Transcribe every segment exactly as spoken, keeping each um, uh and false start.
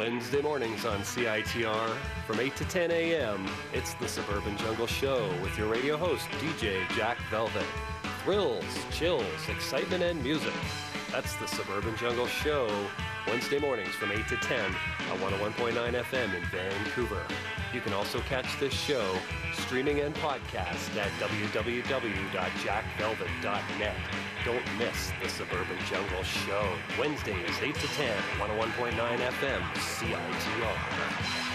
Wednesday mornings on C I T R from eight to ten a.m. It's the Suburban Jungle Show with your radio host, D J Jack Velvet. Thrills, chills, excitement, and music. That's the Suburban Jungle Show, Wednesday mornings from eight to ten on one oh one point nine F M in Vancouver. You can also catch this show streaming and podcast at w w w dot jack velvet dot net. Don't miss the Suburban Jungle Show. Wednesdays, eight to ten, one oh one point nine F M, C I T R.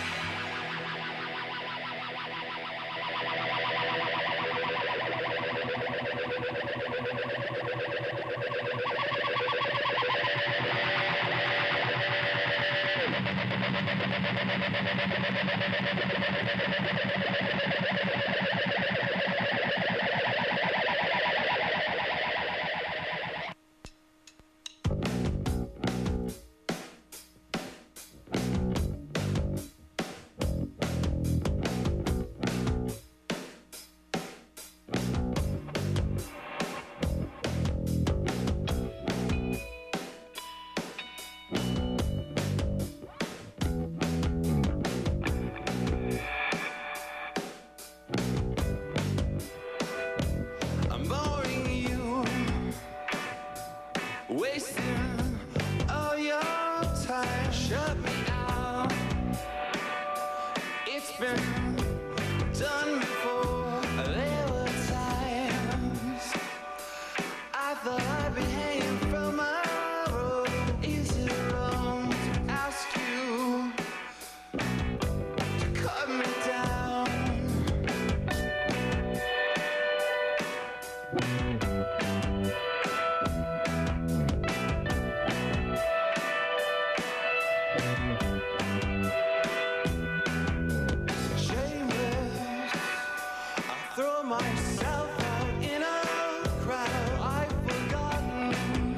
Myself out in a crowd, I've forgotten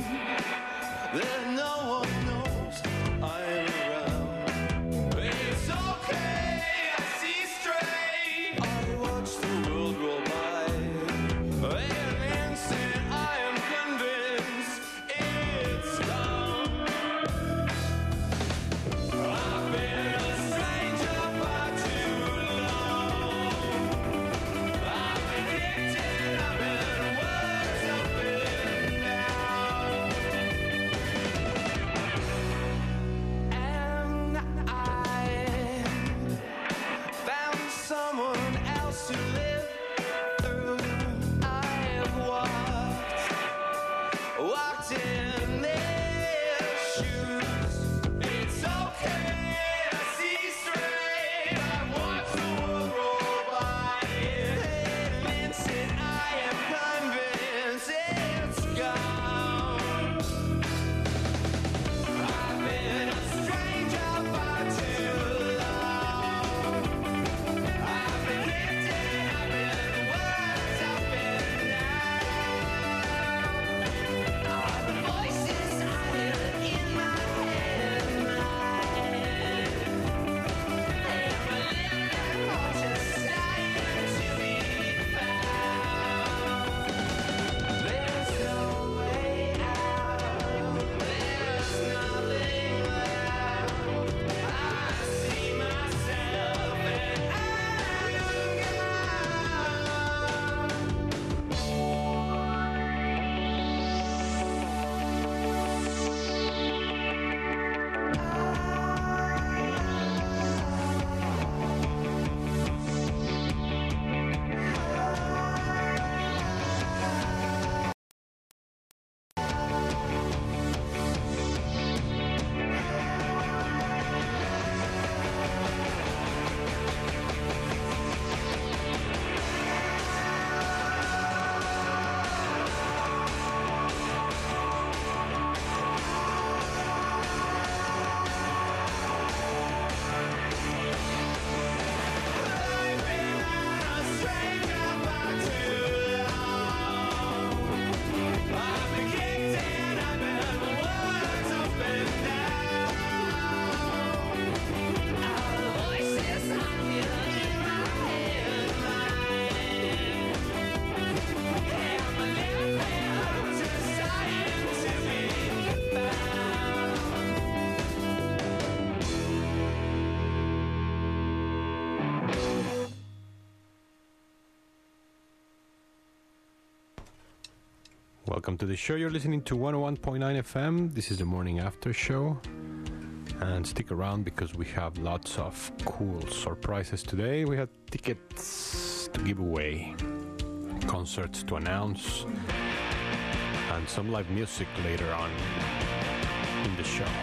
Welcome to the show. You're listening to one oh one point nine F M. This is the morning after show. And stick around because we have lots of cool surprises today. We have tickets to give away, concerts to announce, and some live music later on in the show.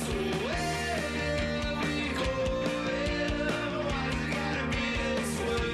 This way.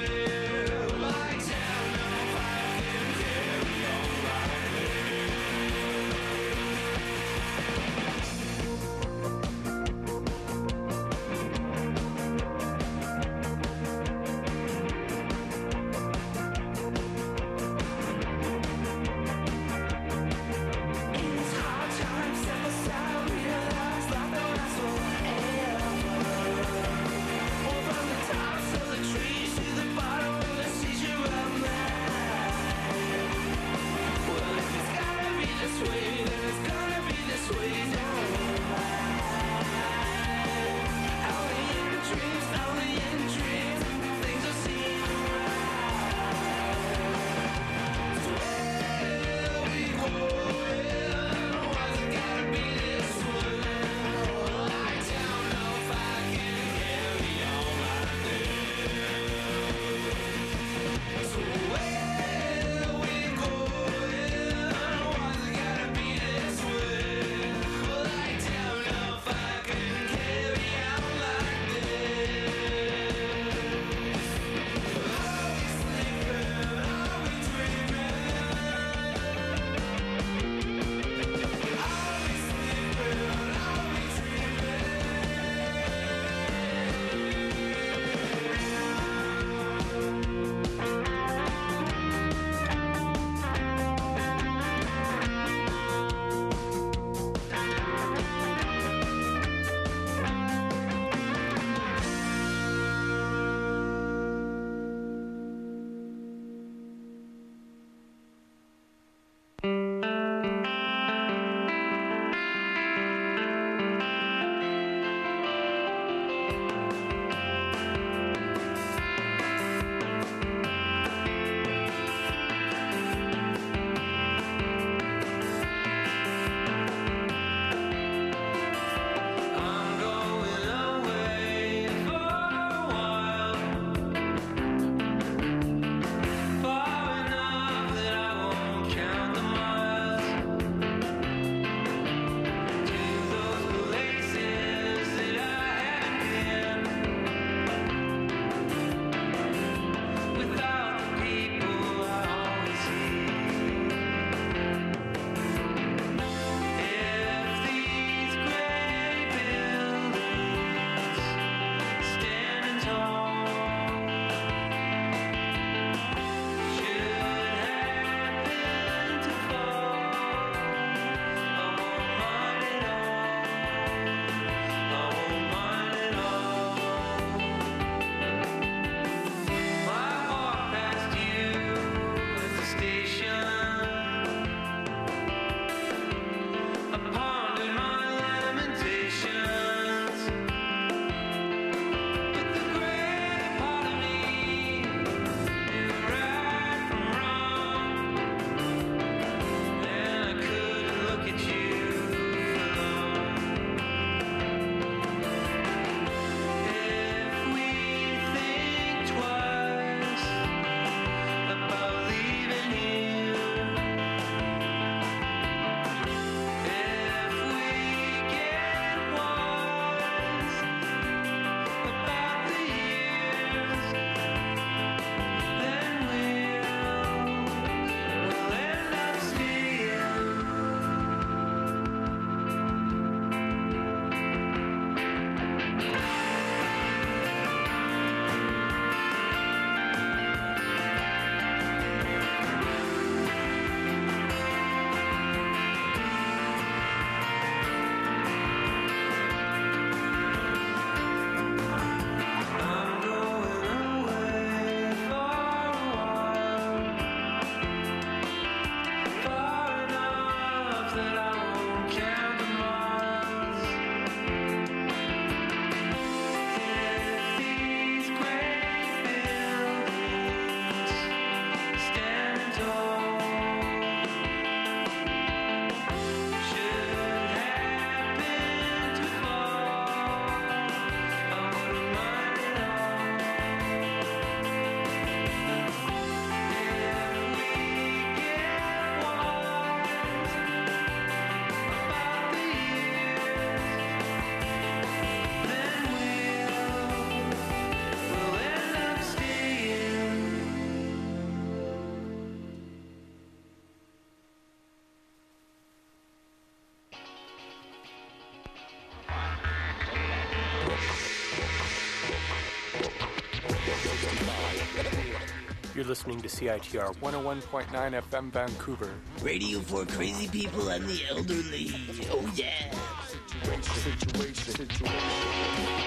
You're listening to C I T R one oh one point nine F M Vancouver. Radio for crazy people and the elderly. Oh yeah. Situation, situation, situation.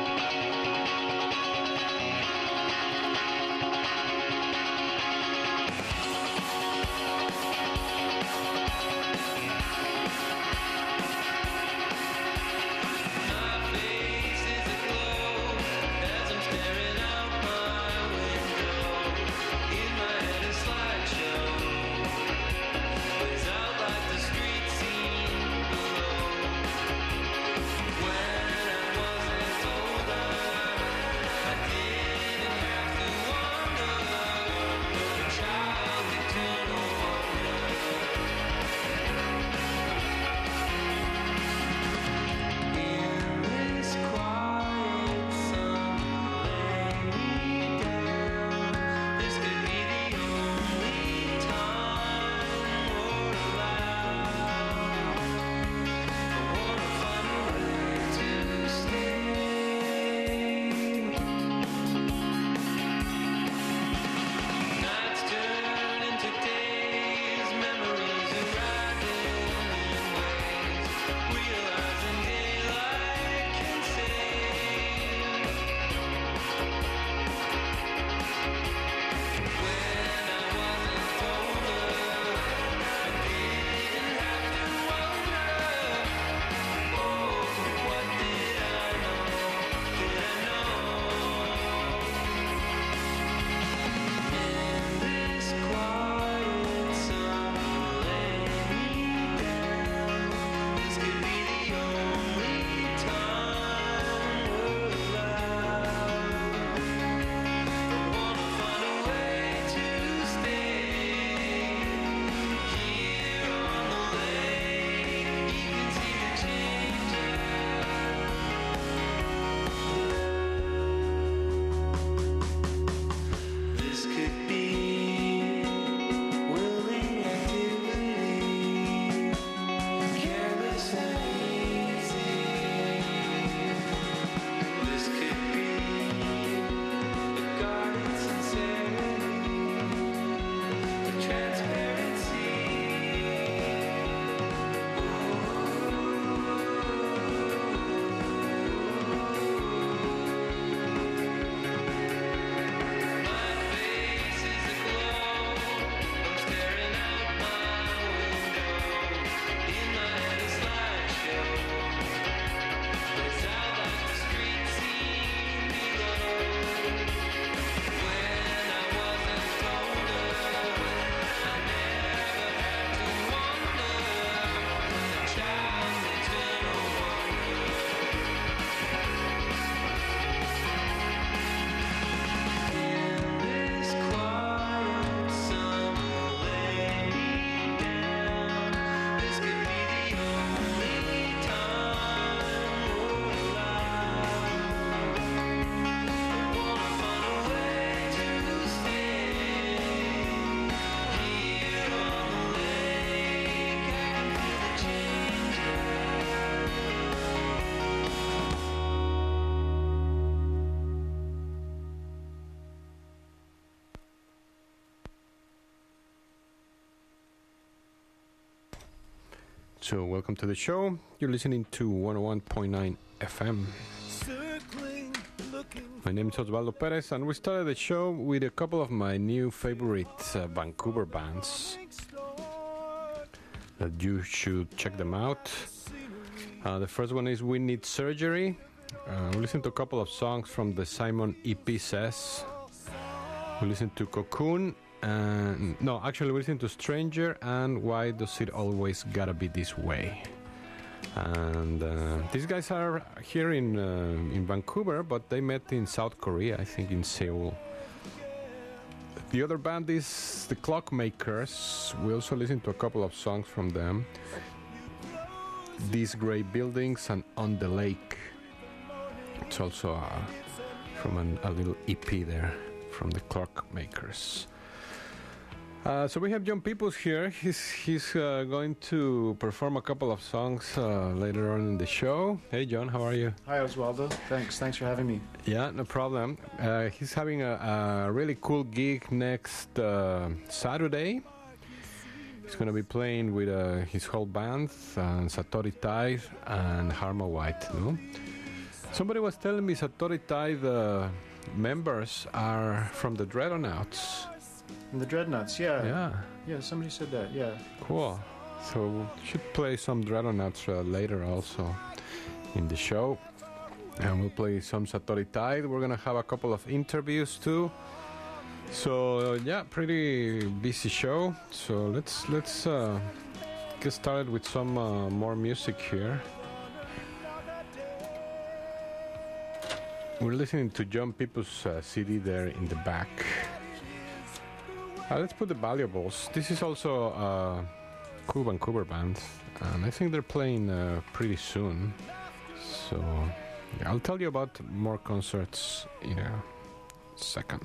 So, welcome to the show. You're listening to one oh one point nine F M. My name is Osvaldo Perez, and we started the show with a couple of my new favorite uh, Vancouver bands that you should check them out. Uh, the first one is We Need Surgery. Uh, we listened to a couple of songs from the Simon E P Says. We listened to Cocoon. And no, actually, we listened to Stranger and Why Does It Always Gotta Be This Way. And uh, these guys are here in uh, in Vancouver, but they met in South Korea, I think in Seoul. The other band is the Clockmakers. We also listened to a couple of songs from them. These Grey Buildings and On the Lake. It's also uh, from an, a little E P there from the Clockmakers. Uh, so we have John Peoples here. He's he's uh, going to perform a couple of songs uh, later on in the show. Hey, John, how are you? Hi, Oswaldo. Thanks. Thanks for having me. Yeah, no problem. Uh, he's having a, a really cool gig next uh, Saturday. He's going to be playing with uh, his whole band, uh, Satori Tide and Harma White. No? Somebody was telling me Satori Tide uh, members are from the Dreadnoughts. And the Dreadnoughts, yeah. Yeah. Yeah, somebody said that, yeah. Cool. So we should play some Dreadnoughts uh, later also in the show. And we'll play some Satori Tide. We're going to have a couple of interviews too. So uh, yeah, pretty busy show. So let's let's uh, get started with some uh, more music here. We're listening to John Peoples' uh, C D there in the back. Uh, let's put the Valuables. This is also a cool Vancouver band, and I think they're playing uh, pretty soon. So yeah, I'll tell you about more concerts in a second.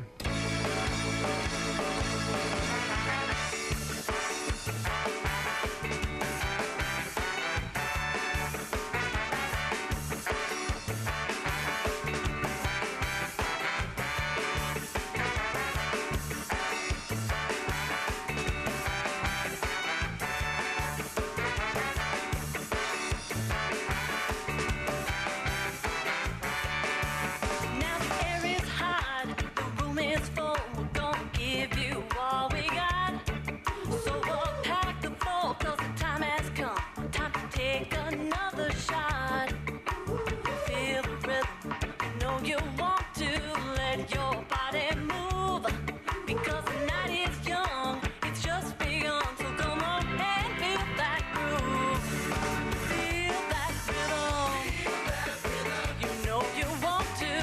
Now the air is hot, the room is full. Don't give you all we got. So we'll pack the full, 'cause the time has come. Time to take another shot. Feel the rhythm, you know you want to let your body move. Because the night is young, it's just begun. So come on and feel that groove. Feel that rhythm. You know you want to.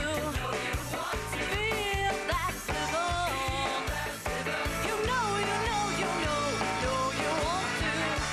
Feel that rhythm. You know, you know, you know, know you want to.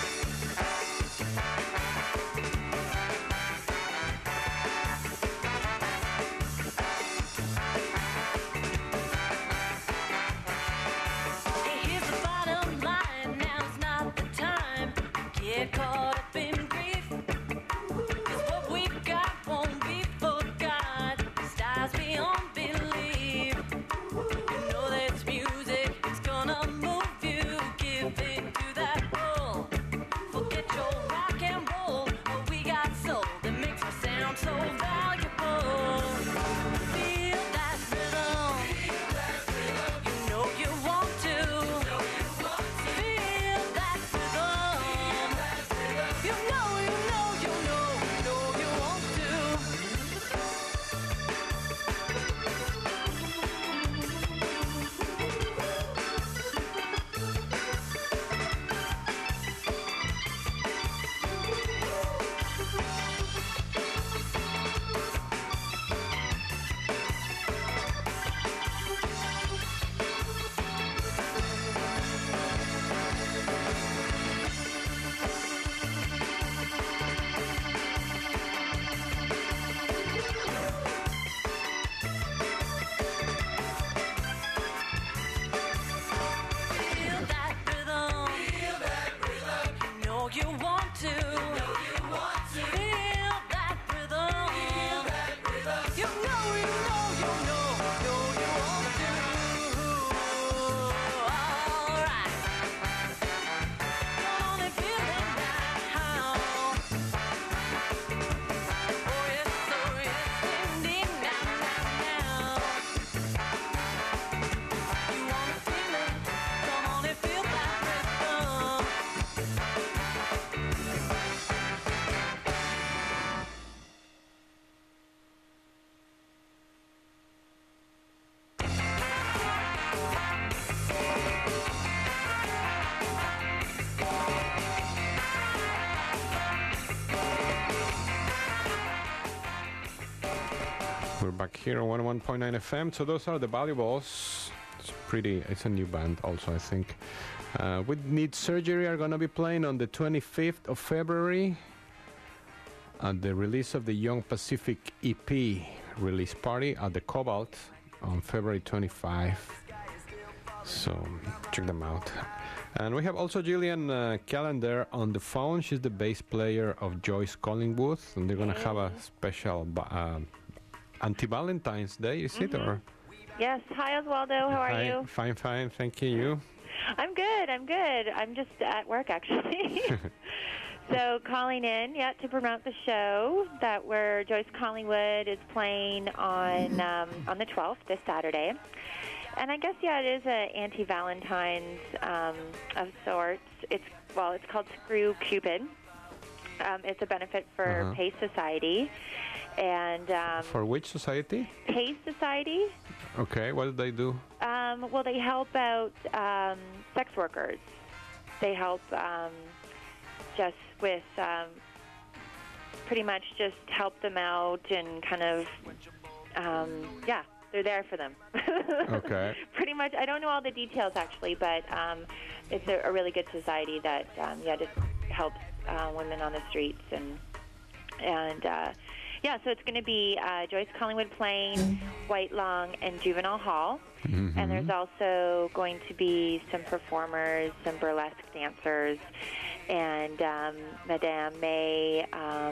Hey, here's the bottom line. Now's not the time. Get caught up in grief. 'Cause what we've got won't be forgot. Styles beyond belief. You know that's music. It's gonna move you. Give in to that pull. Forget your rock and roll. What we got soul that makes us sound so valuable. Feel that rhythm. You know you want to. Feel that rhythm. You know, you know, you know, know you want to. Feel that rhythm. Feel that rhythm. You know you want to. Know you want to. Feel that rhythm. Feel that rhythm. You know, you know, you know, know you want to. All right. Come on and feel it now. Oh yes, oh yes, indeed, now, now, now. You wanna feel it? Come on and feel that rhythm. We're back here on one oh one point nine F M. So those are the Valuables. It's pretty. It's a new band, also, I think. Uh, We Need Surgery are gonna be playing on the twenty-fifth of February at the release of the Young Pacific E P release party at the Cobalt on February twenty-fifth. So check them out. And we have also Gillian uh, Callender on the phone. She's the bass player of Joyce Collingwood, and they're going to have a special ba- uh, anti-Valentine's Day, is it? Or Yes. Hi, Oswaldo. How are Hi, you? Fine, fine. Thank you. You? I'm good. I'm good. I'm just at work, actually. So calling in, yeah, to promote the show that where Joyce Collingwood is playing on um, on the twelfth, this Saturday. And I guess, yeah, it is an anti-Valentine's um, of sorts. It's, well, it's called Screw Cupid. Um, it's a benefit for Uh-huh. Pace Society. And um, For which society? Pace Society, Okay, what do they do? um, well, they help out um, sex workers. They help um, just with um, pretty much just help them out and kind of, um, yeah, they're there for them. Okay. Pretty much. I don't know all the details, actually, but um, it's a, a really good society that, um, yeah, just helps uh, women on the streets. And, and uh, yeah, so it's going to be uh, Joyce Collingwood playing White Long and Juvenile Hall. Mm-hmm. And there's also going to be some performers, some burlesque dancers, and um, Madame May, um,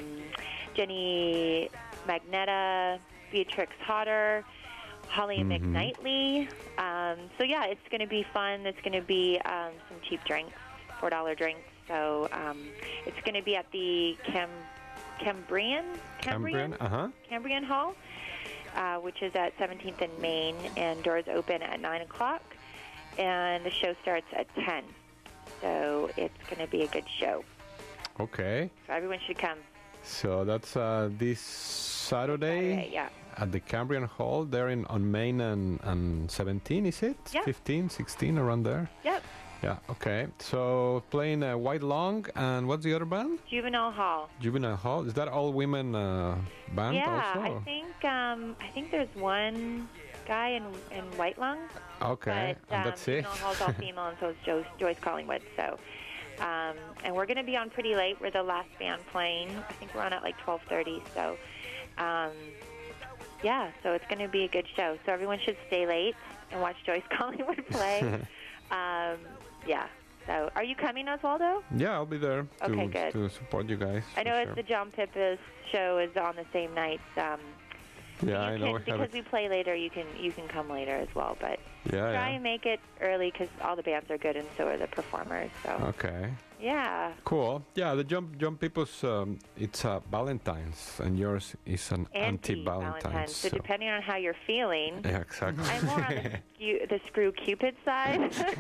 Jenny Magneta, Beatrix Hodder, Holly Mhm. McKnightly. Um, so, yeah, it's going to be fun. It's going to be um, some cheap drinks, four dollar drinks. So um, it's going to be at the Cam- Cambrian? Cambrian? Uh-huh. Cambrian Hall, uh, which is at seventeenth and Main, and doors open at nine o'clock, and the show starts at ten. So it's going to be a good show. Okay. So everyone should come. So that's uh, this Saturday, Saturday, yeah. at the Cambrian Hall. They're in on Main and, and seventeen, is it? Yeah. fifteen, sixteen, around there? Yep. Yeah, okay. So playing uh, White Long, and what's the other band? Juvenile Hall. Juvenile Hall. Is that all women uh, band yeah, also? I think um, I think there's one guy in in White Lung. Okay, But, and um, that's it. Juvenile Hall's all female, and so is Joyce, Joyce Collingwood. So, um, and we're going to be on pretty late. We're the last band playing. I think we're on at like twelve thirty. So, um, yeah, so it's going to be a good show. So everyone should stay late and watch Joyce Collingwood play. um, yeah. So, are you coming, Oswaldo? Yeah, I'll be there to, Okay, good. to support you guys. I for know sure. it's the John Pippa's show is on the same night. Um, Yeah, you I can, know. I have because it. we play later, you can you can come later as well. But Yeah, try yeah. and make it early because all the bands are good and so are the performers. So Okay. yeah, Cool. Yeah, the Jump Jump People's um, it's uh, Valentine's, and yours is an anti-Valentine's. anti-Valentine's. So depending on how you're feeling, yeah, exactly. I'm more on the, skew, the Screw Cupid side.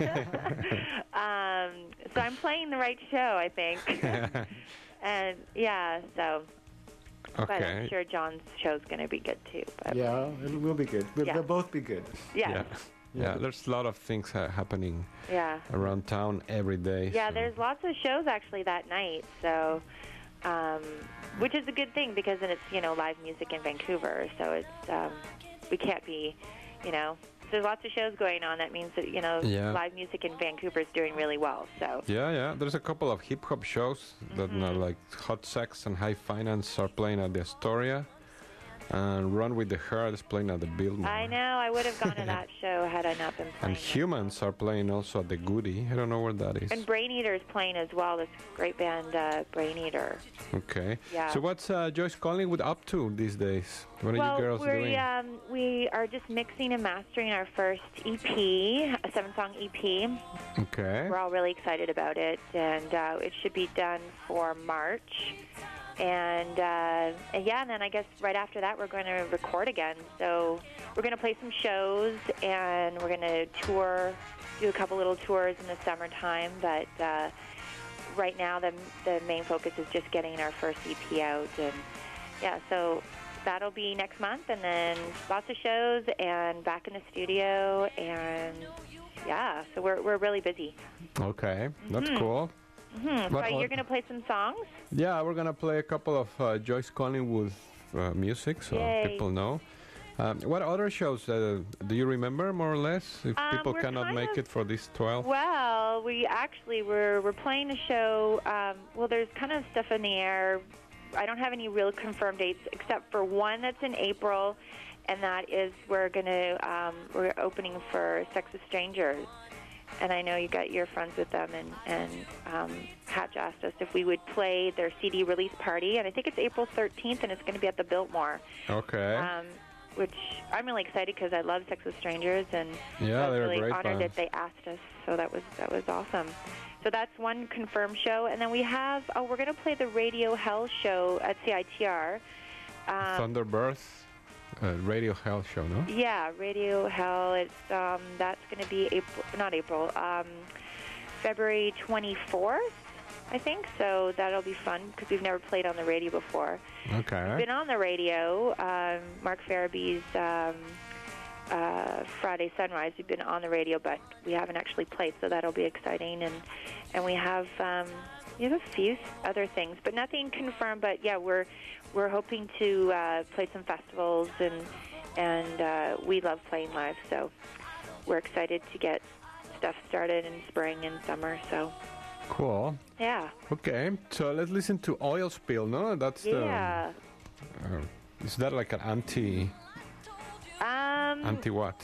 um, so I'm playing the right show, I think. And yeah, so. But I'm Okay. sure John's show's going to be good too. But Yeah, it will be good. We'll, Yeah. They'll both be good. yeah, Yeah. Yeah, there's a lot of things uh, happening yeah. around town every day. Yeah, so- there's lots of shows actually that night, so um, which is a good thing because then it's you know live music in Vancouver, so it's um, we can't be, you know, if there's lots of shows going on. That means that you know Yeah. live music in Vancouver is doing really well. So Yeah, yeah. There's a couple of hip hop shows that Mm-hmm. are like Hot Sex and High Finance are playing at the Astoria, and Run with the Herd is playing at the Biltmore. I know I would have gone to that show had I not been playing. And it. Humans are playing also at the Goody. I don't know where that is. And Brain Eater is playing as well. This great band, uh, Brain Eater. Okay. Yeah. So what's uh, Joyce Collingwood up to these days? What are well, you girls we're, doing? Um, we are just mixing and mastering our first E P, a seven-song E P. Okay. We're all really excited about it, and uh, it should be done for March. And, uh, and yeah, and then I guess right after that we're going to record again. So we're going to play some shows, and we're going to tour, do a couple little tours in the summertime. But uh, right now the the main focus is just getting our first E P out, and yeah, so that'll be next month, and then lots of shows and back in the studio, and yeah, so we're we're really busy. Okay. That's cool. Hmm. So What- you're what- going to play some songs? Yeah, we're gonna play a couple of uh, Joyce Collingwood uh, music, so Yay. people know. Um, what other shows uh, do you remember, more or less? If Um, people we're cannot kind make of- it for this twelve. Well, we actually we're we're playing a show. Um, well, there's kind of stuff in the air. I don't have any real confirmed dates except for one that's in April, and that is we're going to um, we're opening for Sex with Strangers. And I know you got you're friends with them, and and um, Hatch asked us if we would play their C D release party, and I think it's April thirteenth, and it's going to be at the Biltmore. Okay. Um, which I'm really excited because I love Sex with Strangers, and Yeah, I was they're a really great honored band. that they asked us. So that was that was awesome. So that's one confirmed show, and then we have oh we're going to play the Radio Hell show at C I T R. Um, Thunderbirds, uh, Radio Hell show, no? Yeah, Radio Hell. It's um, that's going to be April, not April, um, February twenty-fourth, I think. So that'll be fun because we've never played on the radio before. Okay. We've been on the radio. Um, Mark Farabee's um, uh, Friday Sunrise. We've been on the radio, but we haven't actually played. So that'll be exciting. And and we have um, we have a few other things, but nothing confirmed. But yeah, we're we're hoping to uh, play some festivals, and and uh, we love playing live. So we're excited to get stuff started in spring and summer. So Cool. yeah, Okay, so let's listen to Oil Spill, no? That's yeah. the... Uh, is that like an anti... Um, Anti what?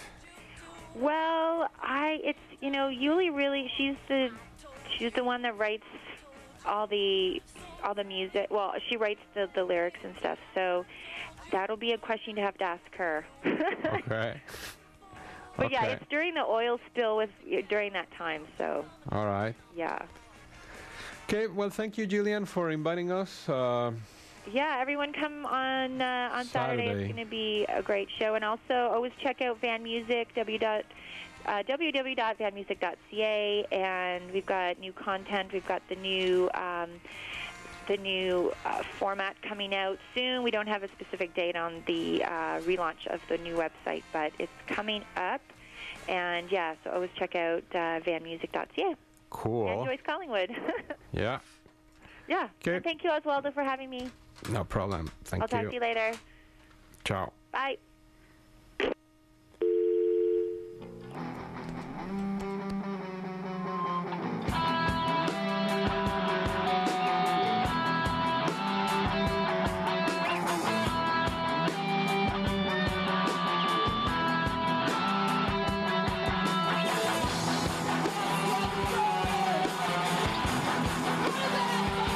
Well, I it's you know Yuli really she's the she's the one that writes all the all the music. Well, she writes the the lyrics and stuff. So that'll be a question to have to ask her. Okay. But yeah, Okay. it's during the oil spill with during that time. So All right. yeah, Okay, well, thank you, Gillian, for inviting us. Uh, yeah. Everyone come on uh, on Saturday. Saturday. It's going to be a great show. And also always check out Van Music w dot uh, w w w dot van music dot c a, and we've got new content. We've got the new. Um, the new uh, format coming out soon. We don't have a specific date on the uh, relaunch of the new website, but it's coming up. And yeah, so always check out uh, van music dot c a. cool. And Joyce Collingwood. Yeah, yeah. Okay. And thank you, Oswaldo, for having me. no problem. Thank I'll talk you. to you later. Ciao. Bye.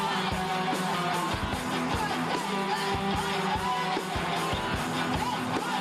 Hey!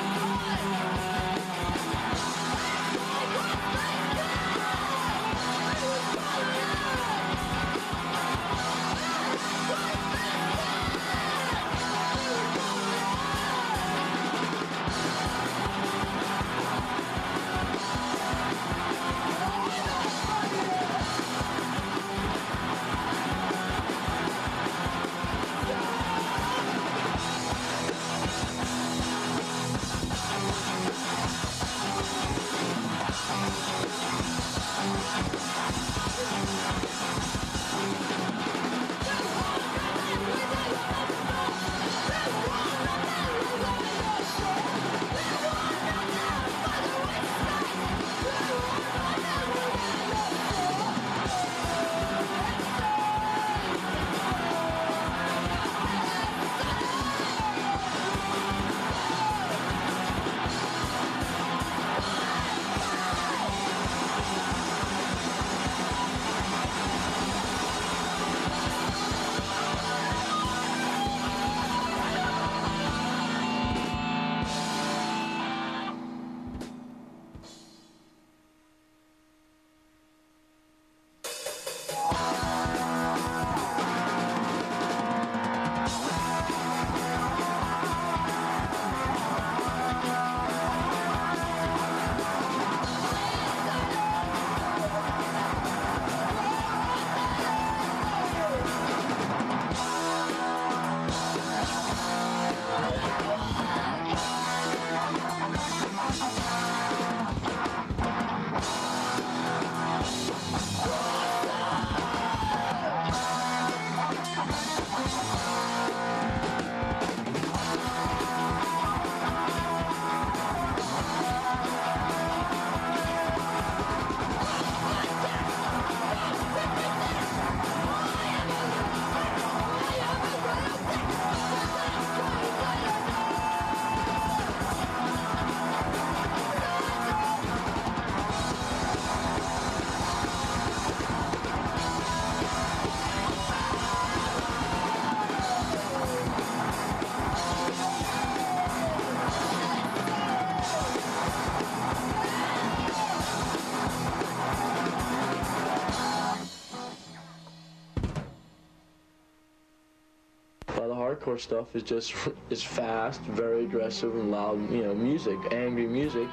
hardcore stuff is just is fast, very aggressive and loud, you know, music, angry music.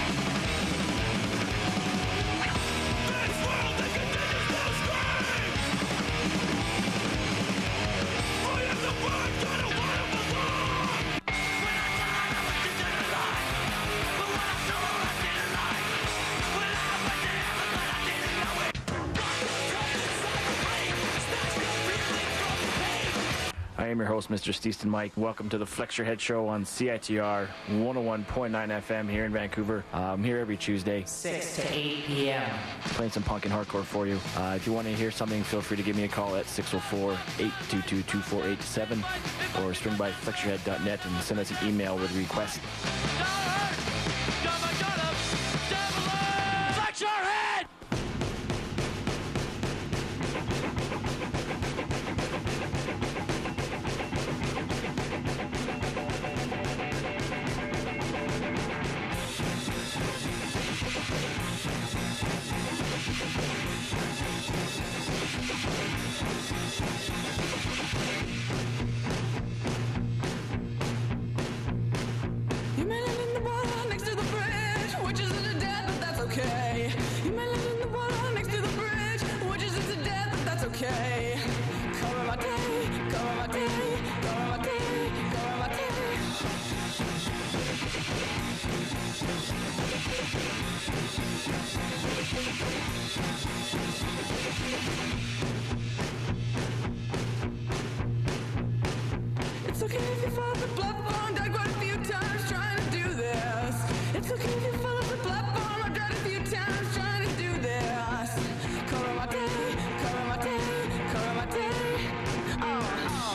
I am your host, Mister Steeston Mike. Welcome to the Flex Your Head Show on C I T R one oh one point nine F M here in Vancouver. Uh, I'm here every Tuesday, six to eight p.m. playing some punk and hardcore for you. Uh, if you want to hear something, feel free to give me a call at six oh four, eight two two, two four eight seven or swing by flex your head dot net and send us an email with a request. Flex your head! You may live in the water next to the bridge, which is into death, but that's okay. You may live in the water next to the bridge, which is into death, but that's okay. Cover my day, cover my day, cover my day, cover my day. It's okay if you follow the platform, died quite a few times trying to do this. It's okay if you follow the platform, I've died a few times trying to do this. Cover my day, cover my day, cover my day. Oh, oh.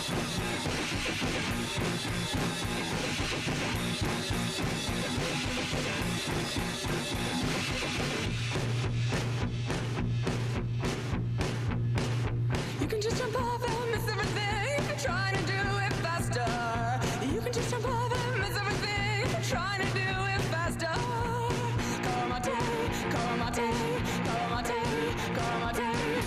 You can just jump off and miss everything, trying to do it faster. You can just jump off and miss everything, trying to do it faster. Cover my day, cover my day, cover my day, cover my day.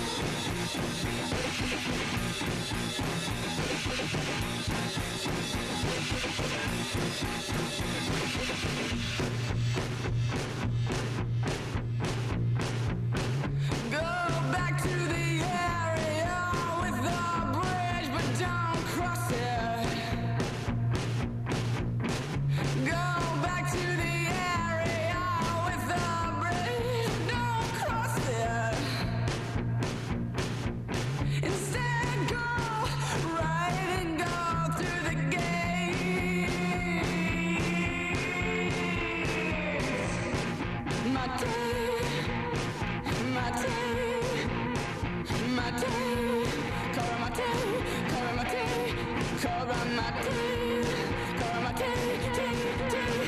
Go back to the area with the bridge, but don't cross it. Go back to the area with the bridge, don't cross it. Instead, go right and go through the gate. My day, my day, my day, cover my day, cover my day, cover my day, cover my day, day, day.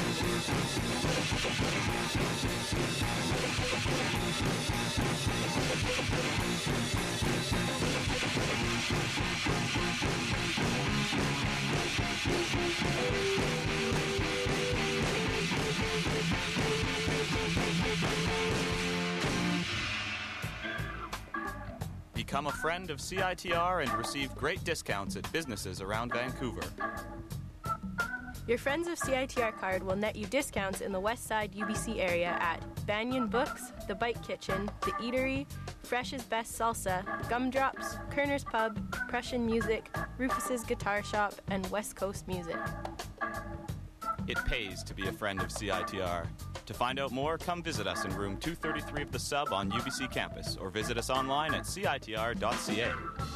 Become a friend of C I T R and receive great discounts at businesses around Vancouver. Your Friends of C I T R card will net you discounts in the West Side U B C area at Banyan Books, The Bite Kitchen, The Eatery, Fresh's Best Salsa, Gumdrops, Kerner's Pub, Prussian Music, Rufus's Guitar Shop, and West Coast Music. It pays to be a friend of C I T R. To find out more, come visit us in room two thirty-three of the Sub on U B C campus or visit us online at C I T R dot C A.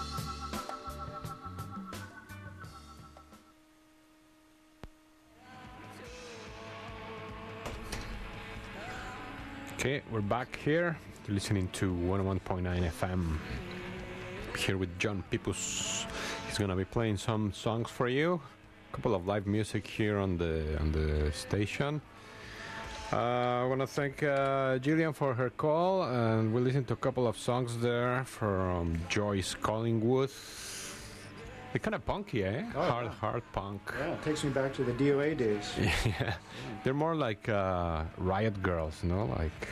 Okay, we're back here. You're listening to one oh one point nine F M. Here with John Pipus. He's gonna be playing some songs for you. A couple of live music here on the on the station. Uh, I want to thank uh, Gillian for her call, and we listened to a couple of songs there from Joyce Collingwood. They're kind of punky, eh? Oh, hard, yeah. hard punk. Yeah, it takes me back to the D O A days. Yeah, they're more like uh, Riot Girls, you know, like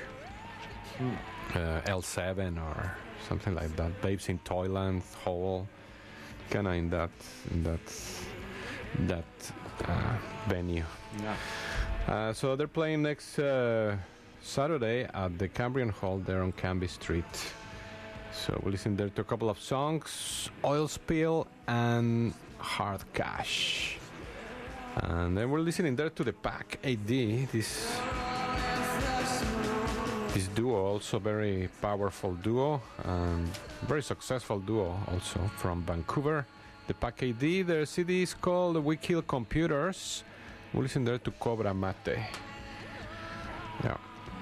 uh, L seven or something like that. Babes in Toyland, Hole. kind of in that in that that uh, venue. Yeah. Uh, so they're playing next uh, Saturday at the Cambrian Hall there on Cambie Street. So we'll listen there to a couple of songs, Oil Spill and Hard Cash. And then we're listening there to the Pack A D, this this duo, also very powerful duo, and very successful duo also from Vancouver. The Pack A D, their C D is called We Kill Computers. We'll listen there to Cobra Mate. Yeah.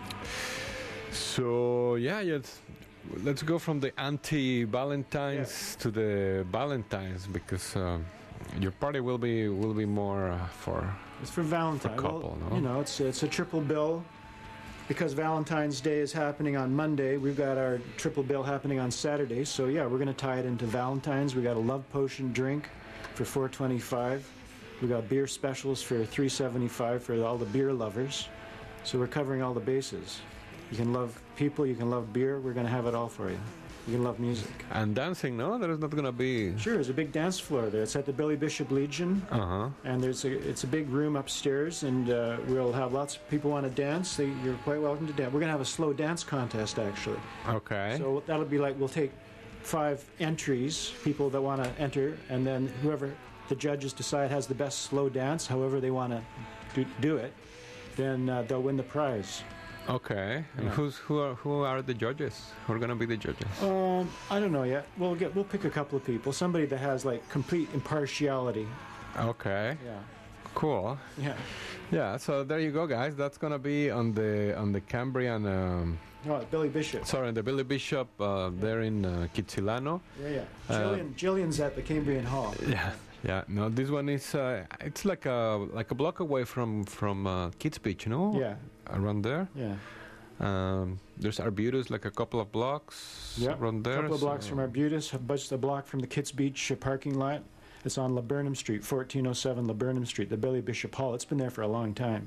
So, yeah, yeah let's go from the anti-Valentines yes. to the Valentines, because uh, your party will be will be more uh, for it's for Valentine. For couple, well, no? You know, it's it's a triple bill. Because Valentine's Day is happening on Monday, we've got our triple bill happening on Saturday. So yeah, we're going to tie it into Valentine's. We got a Love Potion drink for four twenty-five. We got beer specials for three seventy-five for all the beer lovers. So we're covering all the bases. You can love people, you can love beer. We're going to have it all for you. You can love music. And dancing, no? There's not going to be... Sure, there's a big dance floor there. It's at the Billy Bishop Legion. Uh-huh. And there's a, it's a big room upstairs, and uh, we'll have lots of people want to dance. They, you're quite welcome to dance. We're going to have a slow dance contest, actually. Okay. So that'll be like, we'll take five entries, people that want to enter, and then whoever the judges decide has the best slow dance, however they want to do, do it, then uh, they'll win the prize. Okay, and Yeah. who's who are who are the judges? Who are gonna be the judges? Um, I don't know yet. We'll get we'll pick a couple of people. Somebody that has like complete impartiality. Okay. Yeah. Cool. Yeah. Yeah. So there you go, guys. That's gonna be on the on the Cambrian. Um, No, Billy Bishop. sorry, the Billy Bishop uh, there in uh, Kitsilano. Yeah, yeah. Uh, Jillian, Jillian's at the Cambrian Hall. Yeah. Yeah. No, this one is uh, it's like a like a block away from from uh, Kids Beach, you know? Yeah. Around there. Yeah. Um, there's Arbutus, like a couple of blocks Yeah. around there. A couple of blocks so- from Arbutus, a bunch- a block from the Kitts Beach uh, parking lot. It's on Laburnum Street, fourteen oh seven Laburnum Street, the Billy Bishop Hall. It's been there for a long time.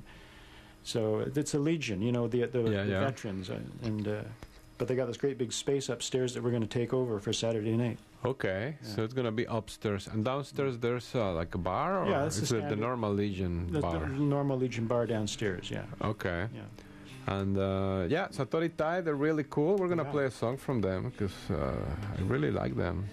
So it's a legion, you know, the the, Yeah, the yeah. veterans, uh, and uh, but they got this great big space upstairs that we're going to take over for Saturday night. Okay, Yeah. so it's gonna be upstairs, and downstairs there's uh, like a bar, or Yeah, that's the is it the standard- normal Legion The, bar? the normal Legion bar downstairs, yeah. Okay. Yeah. And uh, yeah, Satori Tai, they're really cool. We're gonna Yeah. play a song from them because uh, I really like them.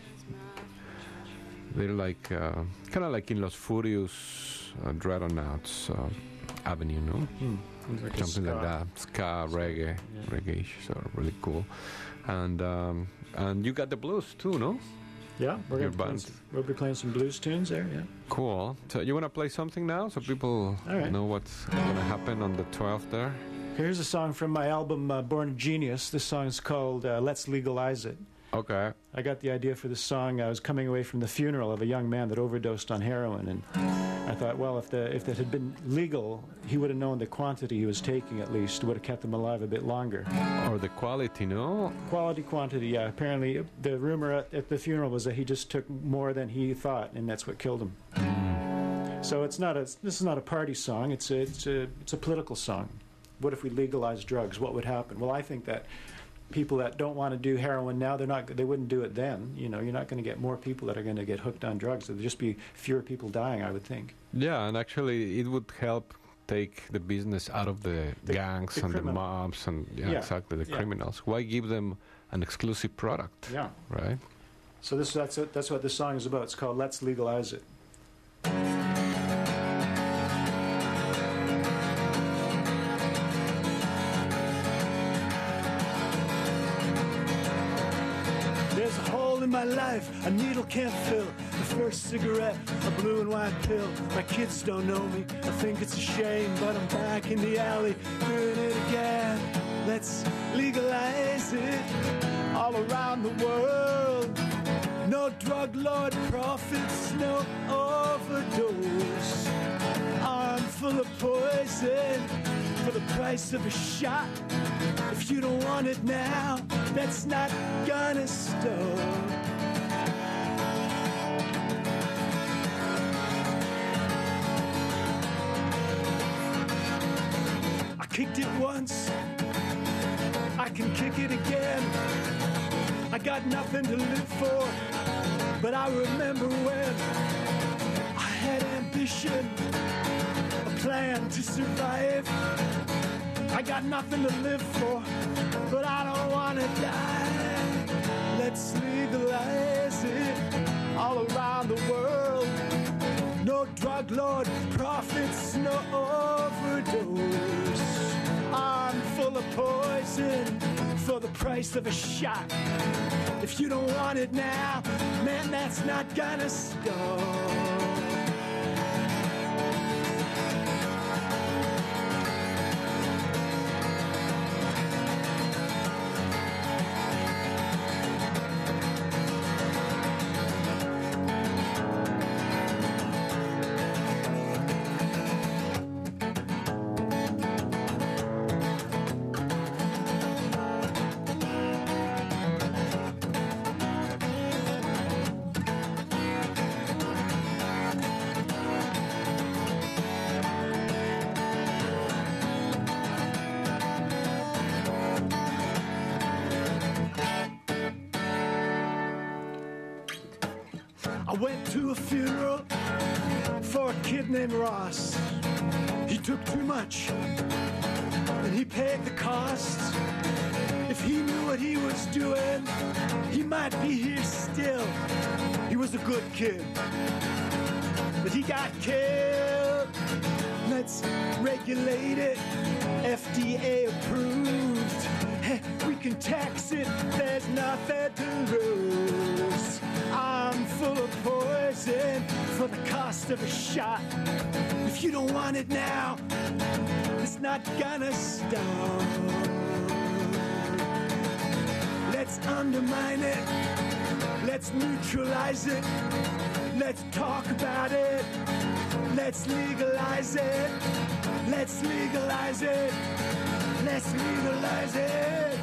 They're like uh, kind of like in Los Furious uh, Dreadnoughts uh, Avenue, no? Hmm. Like a Something like ska. that, ska, reggae, Yeah. reggae. So really cool. And um, and you got the blues too, no? Yeah, we're Your gonna play band. some, we'll be playing some blues tunes there, yeah. Cool. So you want to play something now so people All right. know what's going to happen on the twelfth there? Here's a song from my album uh, Born a Genius. This song is called uh, Let's Legalize It. Okay. I got the idea for this song. I was coming away from the funeral of a young man that overdosed on heroin, and I thought, well, if the if it had been legal, he would have known the quantity he was taking. At least would have kept him alive a bit longer. Or the quality, no? Quality, quantity. Yeah. Apparently, the rumor at, at the funeral was that he just took more than he thought, and that's what killed him. So it's not a. This is not a party song. It's a. It's a. It's a political song. What if we legalized drugs? What would happen? Well, I think that people that don't want to do heroin now, they're not. They wouldn't do it then. You know, you're not going to get more people that are going to get hooked on drugs. There'd just be fewer people dying, I would think. Yeah, and actually it would help take the business out of the, The- gangs the and the criminal. mobs and yeah, Yeah, exactly the yeah. criminals. Why give them an exclusive product? Yeah. Right? So this that's it, that's what this song is about. It's called "Let's Legalize It." There's a hole in my life a needle can't fill. The first cigarette, a blue and white pill. My kids don't know me. I think it's a shame, but I'm back in the alley doing it again. Let's legalize it all around the world. No drug lord profits, no overdose. Armful of poison for the price of a shot. If you don't want it now, that's not gonna stop. I kicked it once, I can kick it again. I got nothing to live for, But I remember when I had ambition, a plan to survive. I got nothing to live for, but I don't want to die. Let's legalize it all around the world. No drug lord profits, no overdose. I'm full of poison for the price of a shot. If you don't want it now, man, that's not gonna stop. I went to a funeral for a kid named Ross. He took too much, and he paid the cost. If he knew what he was doing, he might be here still. He was a good kid, but he got killed. Let's regulate it, F D A approved. Hey, we can tax it, there's nothing to lose. I'm full of poison for the cost of a shot. If you don't want it now, it's not gonna stop. Let's undermine it, let's neutralize it, let's talk about it, let's legalize it, let's legalize it, let's legalize it.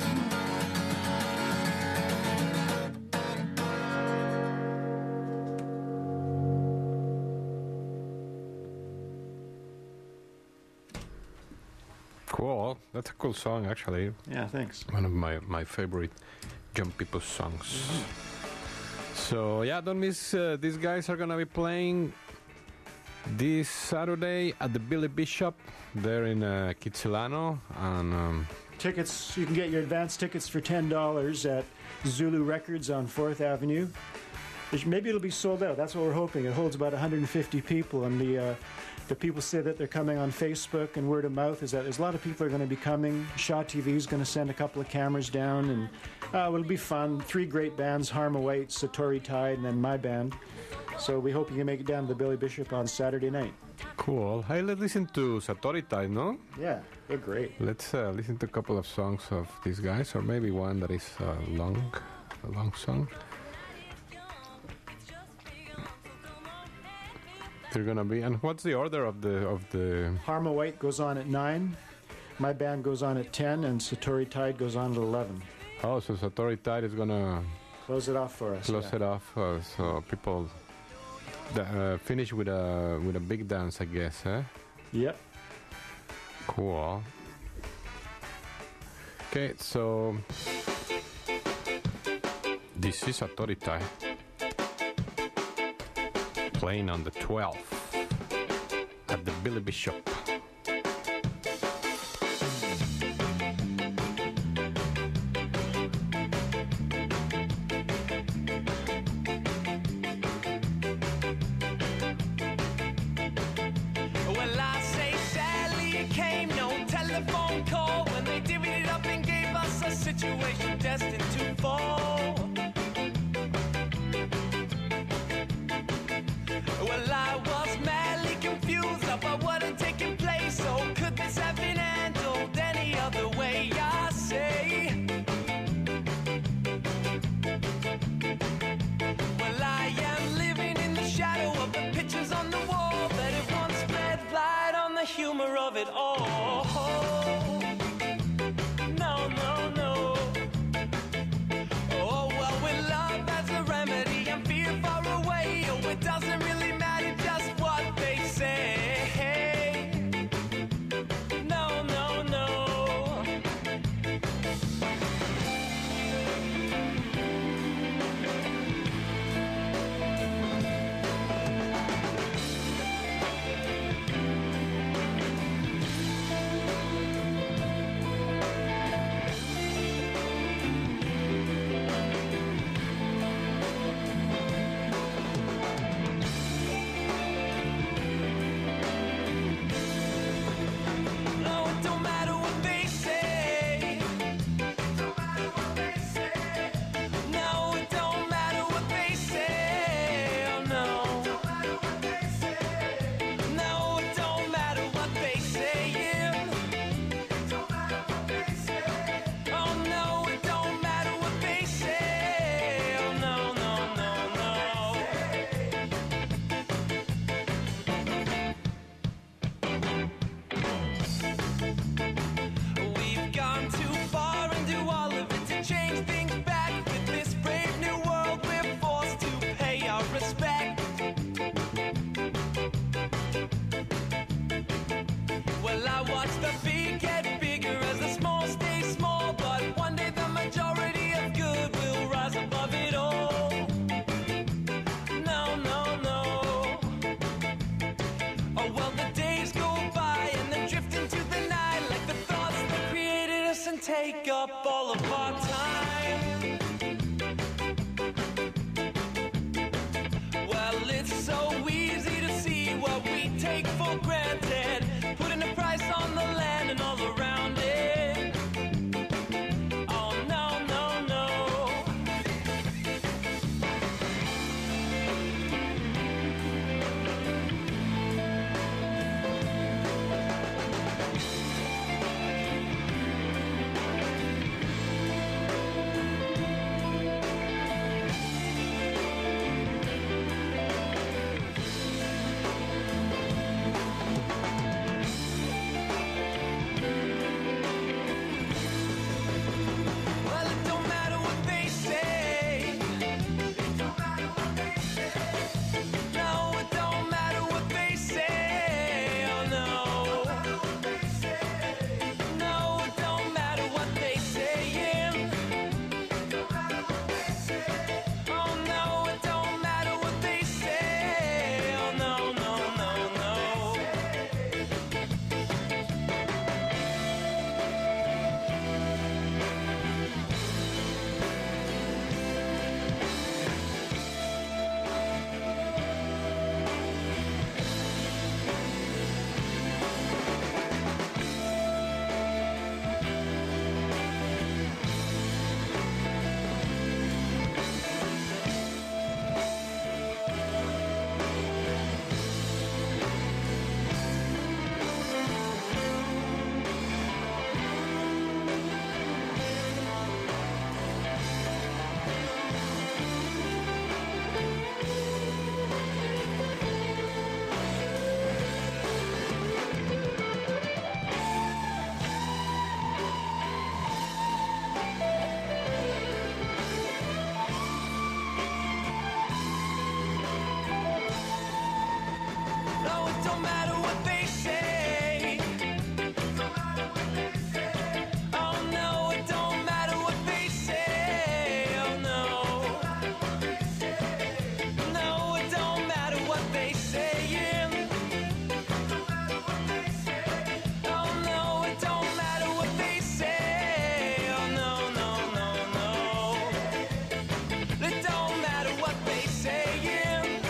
Cool. That's a cool song, actually. Yeah, thanks. One of my, my favorite Jump People songs. Mm-hmm. So, yeah, don't miss. Uh, these guys are going to be playing this Saturday at the Billy Bishop. They're in uh, Kitsilano. And, um, tickets, you can get your advance tickets for ten dollars at Zulu Records on fourth Avenue. Maybe it'll be sold out. That's what we're hoping. It holds about one hundred fifty people, and the uh, the people say that they're coming on Facebook, and word of mouth is that there's a lot of people are going to be coming. Shaw T V is going to send a couple of cameras down, and uh, it'll be fun. Three great bands, Harma White, Satori Tide, and then my band. So we hope you can make it down to the Billy Bishop on Saturday night. Cool. Hey, let's listen to Satori Tide, no? Yeah, they're great. Let's uh, listen to a couple of songs of these guys, or maybe one that is uh, long, a long song. They're gonna be, and what's the order of the of the? Harma White goes on at nine, my band goes on at ten, and Satori Tide goes on at eleven. Oh, so Satori Tide is gonna close it off for us. Close yeah. it off, uh, so people uh, finish with a with a big dance, I guess, eh? Yep. Cool. Okay, so this is Satori Tide. Playing on the twelfth at the Billy Bishop. Well, I say sadly it came no telephone call when they divvied it up and gave us a situation destined to fall. Well, I was madly confused about what had taken place. So could this have been handled any other way? I say. Well, I am living in the shadow of the pictures on the wall that have once spread light on the humor of it all. No, no, no. Oh, up all of our time. Well, it's so easy to see what we take for granted, putting a price on the land and all around it. Oh no, no, no. Well, it don't matter what they say. It don't matter what they say. No, it don't matter what they say. Oh no. No, it don't matter what they saying. Oh no, it don't matter what they say. Oh no, no, no, no. No, it don't matter what they say. Oh no, it don't matter what they say. Oh no. No, it don't matter what they saying. Oh no, it don't matter what they say. Oh no, no, no, no. It don't matter what they saying.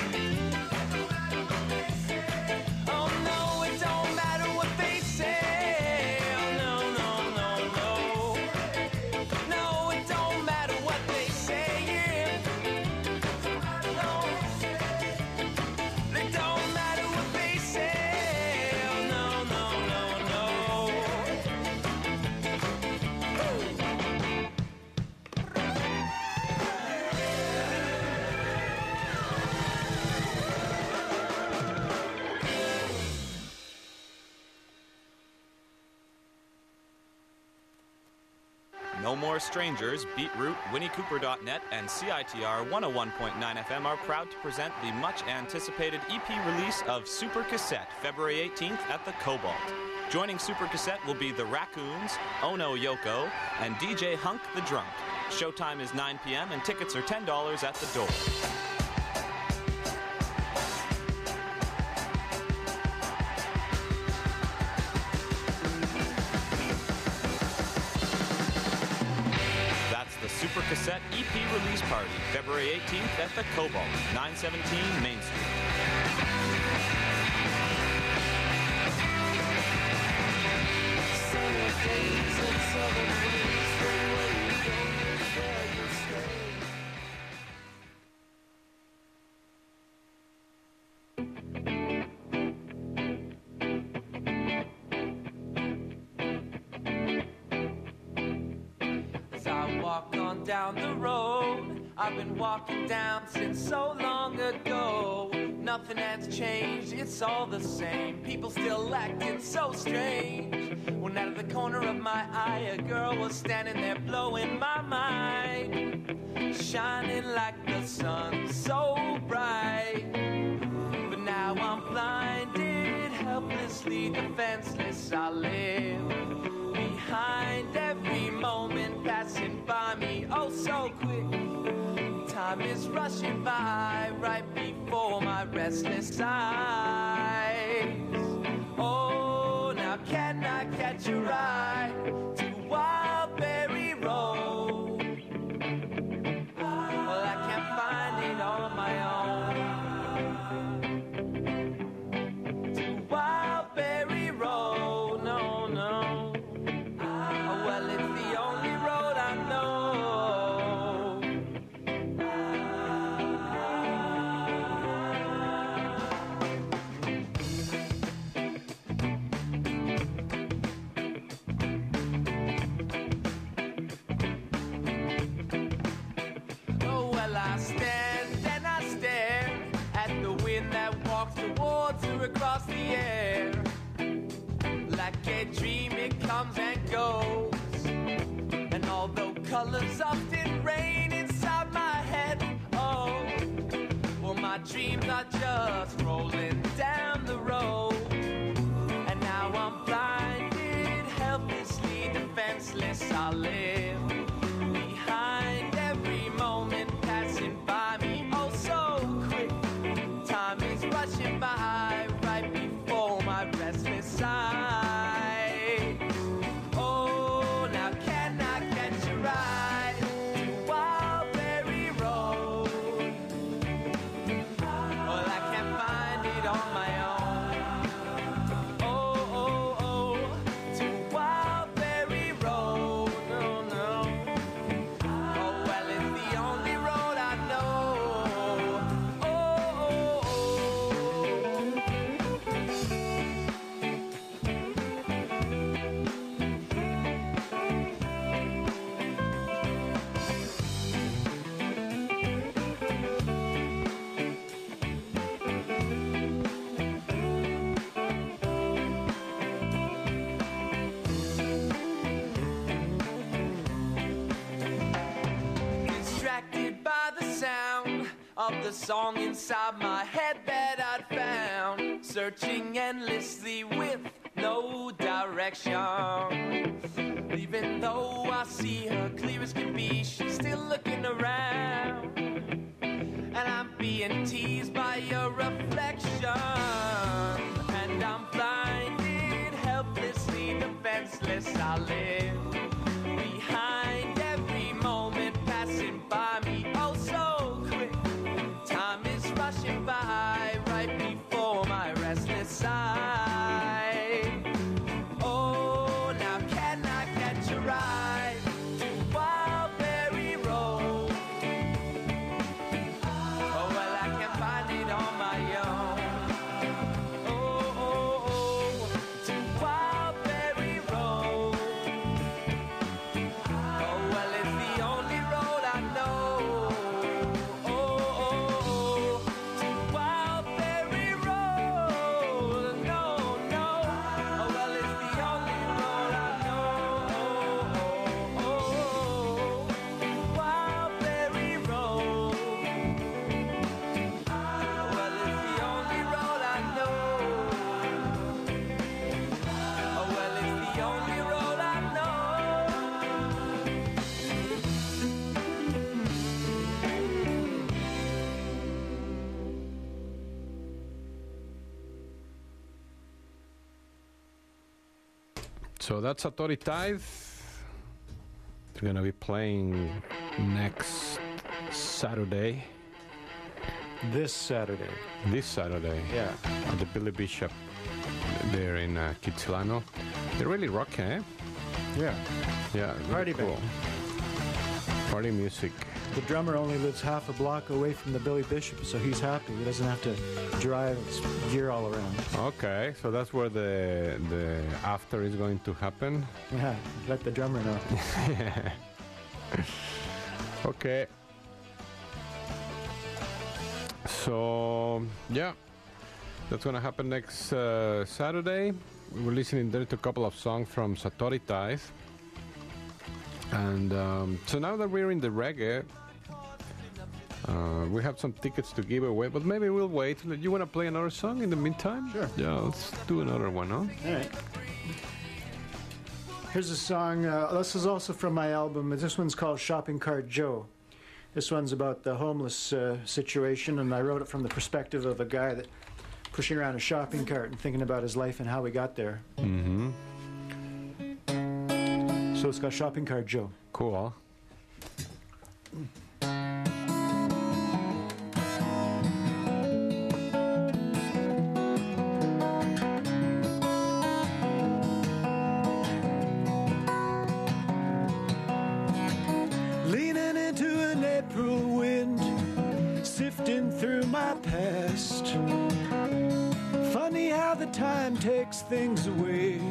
Oh no, it don't matter what they say. Oh no, no, no, no. No, it don't matter what they saying. No, it don't matter what they say. Oh no, no, no, no. No More Strangers, Beetroot, Winnie Cooper dot net, and C I T R one oh one point nine F M are proud to present the much-anticipated E P release of Super Cassette, February eighteenth at the Cobalt. Joining Super Cassette will be the Raccoons, Ono Yoko, and D J Hunk the Drunk. Showtime is nine p.m. and tickets are ten dollars at the door. That's the Super Cassette E P release party, February eighteenth at the Cobalt, nine seventeen Main Street. As I walk on down the road, I've been walking down since so long ago. Nothing has changed, it's all the same. People still acting so strange. When out of the corner of my eye, a girl was standing there blowing my mind, shining like the sun, so bright. But now I'm blinded, helplessly defenseless. I live behind every moment passing by me, oh so quick. Time is rushing by right before my restless eyes. Oh, now can I catch a ride to Wildberry colors often rain inside my head. Oh, well, my dreams are just rolling down the road. And now I'm blinded, helplessly defenseless. I live behind every moment passing by me. Oh, so quick, time is rushing by right before my restless eye. Oh, now can I catch a ride to Wildberry Road? Well, I can't find it on my own. Oh, oh, oh, to Wildberry Road. No, no. Oh, well, it's the only road I know. Oh, oh, oh. Distracted by the sound of the song inside my head that I'd found, searching endlessly with no direction. Even though I see her clear as can be, she's still looking around, and I'm being teased by your reflection, and I'm blinded, helplessly defenseless. I live behind every moment passing by me. Oh, so quick, time is rushing by right before my restless eye. Oh, now can I catch a ride to Wildberry Road? Oh, well, I can't find it on my own. Oh, oh, oh, to Wildberry Road. Oh, well, it's the only road I know. Oh, oh, oh, to Wildberry Road. No, no. Oh, well, it's the only road I know. Oh, oh, oh, Wildberry Road. Oh, well, it's the only road I know. Oh, well, it's the only road I know. So that's Satori Tithe. They're gonna be playing next Saturday. This Saturday. This Saturday. Yeah. At the Billy Bishop there in uh, Kitsilano. They're really rocking, eh? Yeah. Yeah. Really Party cool. band. Party music. The drummer only lives half a block away from the Billy Bishop, so he's happy. He doesn't have to drive his gear all around. Okay, so that's where the the after is going to happen. Yeah, let the drummer know. Yeah. Okay. So yeah, that's gonna happen next uh, Saturday. We're listening there to a couple of songs from Satori Tithe. And um, so now that we're in the reggae, uh, we have some tickets to give away, but maybe we'll wait. You want to play another song in the meantime? Sure. Yeah, let's do another one, huh? All right. Here's a song. Uh, this is also from my album. This one's called Shopping Cart Joe. This one's about the homeless uh, situation, and I wrote it from the perspective of a guy that pushing around a shopping cart and thinking about his life and how he got there. Mm-hmm. So it's got Shopping Cart Joe. Cool. Leaning into an April wind, sifting through my past. Funny how the time takes things away.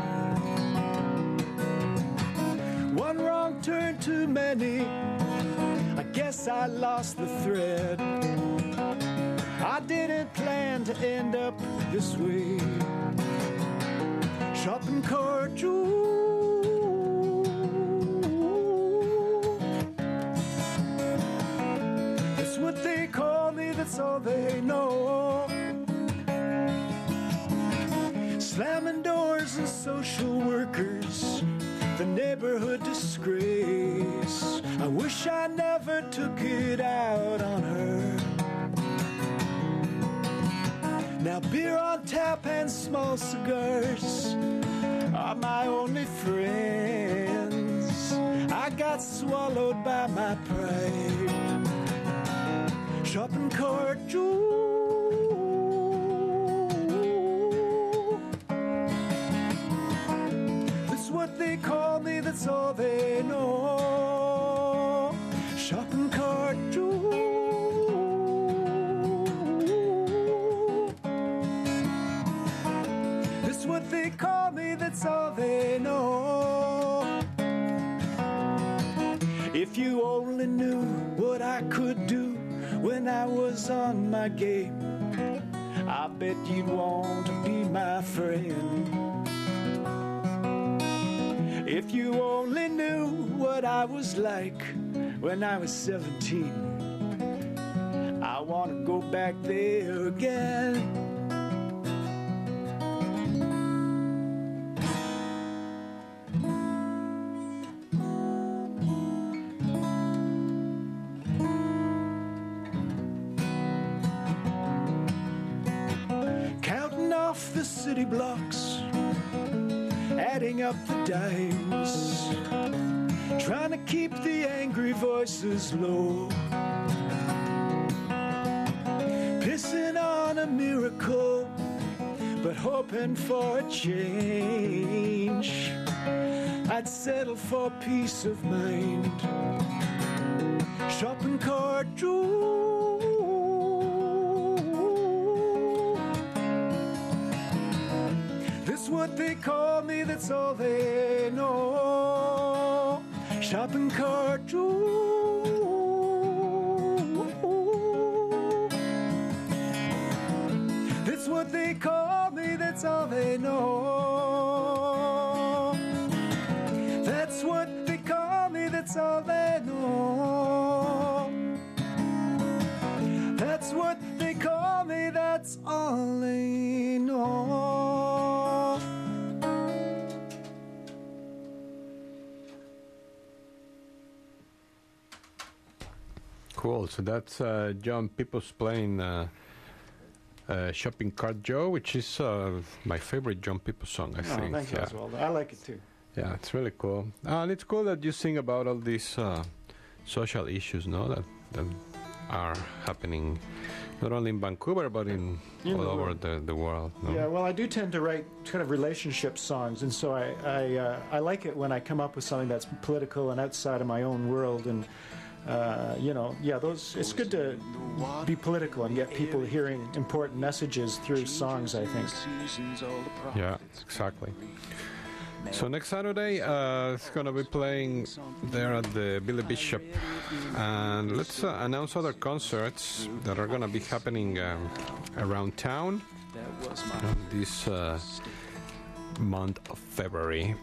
One wrong turn too many, I guess I lost the thread. I didn't plan to end up this way. Shopping cart Joe, social workers, the neighborhood disgrace. I wish I never took it out on her. Now beer on tap and small cigars are my only friends. I got swallowed by my pride. Shopping cart Joe. That's what they call me, that's all they know. Shopping cart Joe. That's what they call me, that's all they know. If you only knew what I could do when I was on my game, I bet you'd want to be my friend. If you only knew what I was like when I was seventeen, I want to go back there again. The city blocks, adding up the dimes, trying to keep the angry voices low, pissing on a miracle, but hoping for a change. I'd settle for peace of mind. Shopping cart Joe. That's what they call me, that's all they know. Shopping cart Joe. That's what they call me, that's all they know. That's what they call me, that's all they know. That's what they call me, that's all they know. Cool. So that's uh, John Peoples playing uh, uh, Shopping Cart Joe, which is uh, my favorite John Peoples song, I Oh, think. thank you, Yeah. Oswaldo. I like it too. Yeah, it's really cool. Uh, and it's cool that you sing about all these uh, social issues, no, that, that are happening not only in Vancouver, but in In all the over world. the, the world. No? Yeah, well, I do tend to write kind of relationship songs, and so I I, uh, I like it when I come up with something that's political and outside of my own world, and uh, you know, yeah, those. It's good to be political and get people hearing important messages through songs, I think. Yeah, exactly. So next Saturday, uh, it's going to be playing there at the Billy Bishop. And let's uh, announce other concerts that are going to be happening um, around town uh, this uh, month of February.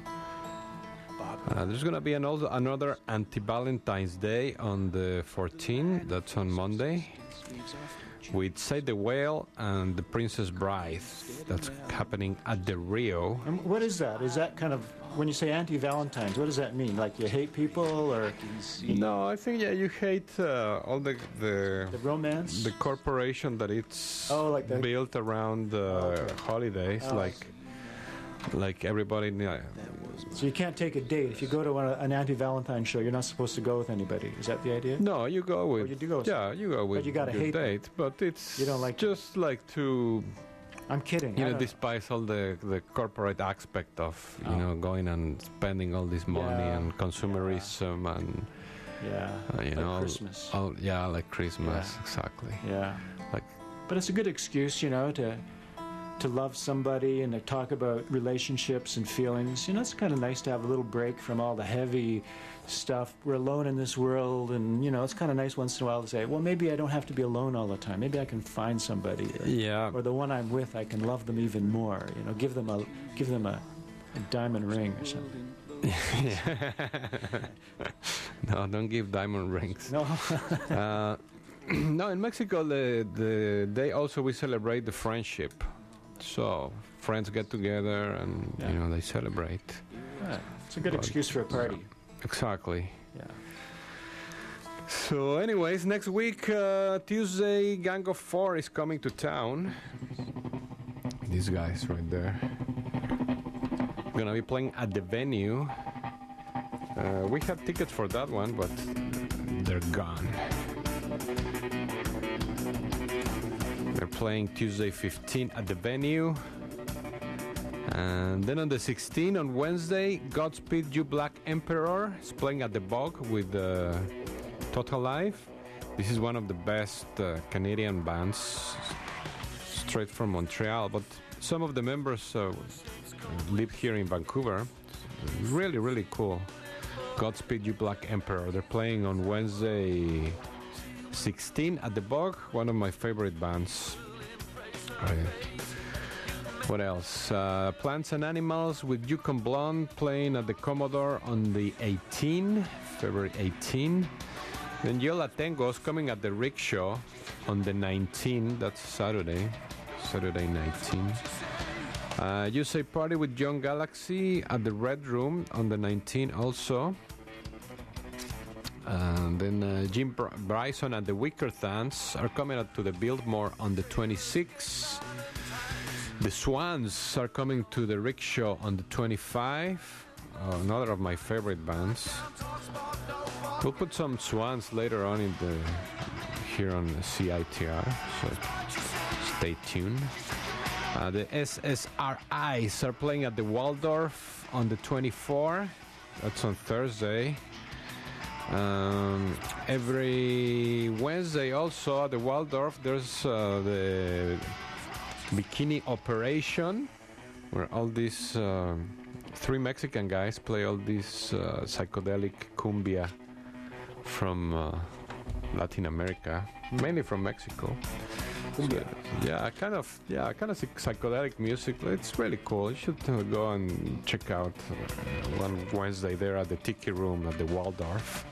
Uh, there's going to be an old, another Anti-Valentine's Day on the fourteenth. That's on Monday. With Say the Whale and The Princess Bride. That's happening at the Rio. And what is that? Is that kind of, when you say anti-Valentine's, what does that mean? Like you hate people, or? No, I think, yeah, you hate uh, all the, the... The romance? The corporation that it's oh, like the, built around uh, okay. holidays. Oh, like like everybody... Yeah. So you can't take a date. If you go to an anti-Valentine show, you're not supposed to go with anybody. Is that the idea? No, you go with... Or you do go with yeah, you go with but you gotta your hate date. them. But it's you don't like just like to... I'm kidding. You I know, don't- despise all the, the corporate aspect of, you Oh. know, going and spending all this money Yeah, and consumerism and... Yeah, uh, you like know, all- Christmas. all- yeah, like Christmas, Yeah. exactly. Yeah. Like, But it's a good excuse, you know, to to love somebody and to talk about relationships and feelings. You know, it's kind of nice to have a little break from all the heavy stuff. We're alone in this world, and, you know, it's kind of nice once in a while to say, well, maybe I don't have to be alone all the time. Maybe I can find somebody. Or, yeah. Or the one I'm with, I can love them even more. You know, give them a give them a, a diamond ring or something. No, don't give diamond rings. No. uh, no, in Mexico, the, the day also we celebrate the friendship. So, friends get together and Yeah. you know they celebrate. Yeah, it's a good But, excuse for a party. uh, exactly. Yeah. So, anyways, next week, uh, Tuesday, Gang of Four is coming to town. These guys right there. Gonna be playing at the venue. Uh, we had tickets for that one, but they're gone. They're playing Tuesday fifteen at the venue. And then on the sixteenth, on Wednesday, Godspeed You Black Emperor is playing at the Bog with uh, Total Life. This is one of the best uh, Canadian bands, straight from Montreal, but some of the members uh, live here in Vancouver. Really, really cool. Godspeed You Black Emperor. They're playing on Wednesday sixteen at the Bog, one of my favorite bands. Right. What else? Uh, Plants and Animals with Yukon Blonde playing at the Commodore on the eighteenth, February eighteenth. Then Yo La Tengo's coming at the Rickshaw on the nineteenth, that's Saturday, Saturday nineteenth. Uh, you say Party with Young Galaxy at the Red Room on the nineteenth also. And then uh, Jim Br- Bryson and the Wickerthans are coming up to the Biltmore on the twenty-sixth. The Swans are coming to the Rickshaw on the twenty-fifth. Uh, another of my favorite bands. We'll put some Swans later on in the here on C I T R, so stay tuned. Uh, the S S R Is are playing at the Waldorf on the twenty-fourth. That's on Thursday. Um, every Wednesday also at the Waldorf there's uh, the Bikini Operation, where all these uh, three Mexican guys play all these uh, psychedelic cumbia from uh, Latin America, mainly from Mexico. So, yeah, kind of, yeah, kind of psychedelic music. It's really cool. You should uh, go and check out uh, one Wednesday there at the Tiki Room at the Waldorf.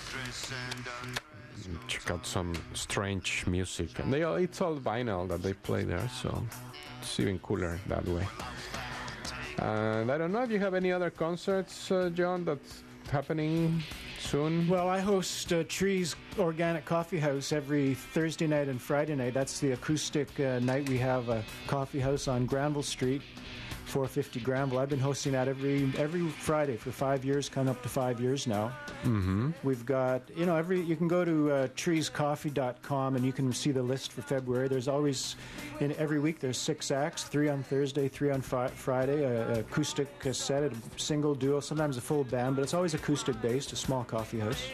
Check out some strange music, and they all, it's all vinyl that they play there, so it's even cooler that way. And I don't know if you have any other concerts, uh, John, that's happening soon. Well, I host uh, Trees Organic Coffee House every Thursday night and Friday night. That's the acoustic uh, night. We have a coffee house on Granville Street, four fifty Granville. I've been hosting that every every Friday for five years, coming up to five years now. Mm-hmm. We've got, you know, every you can go to uh, trees coffee dot com and you can see the list for February. There's always, in every week, there's six acts, three on Thursday, three on fi- Friday, a, a acoustic set, a single, duo, sometimes a full band, but it's always acoustic based, a small coffee house.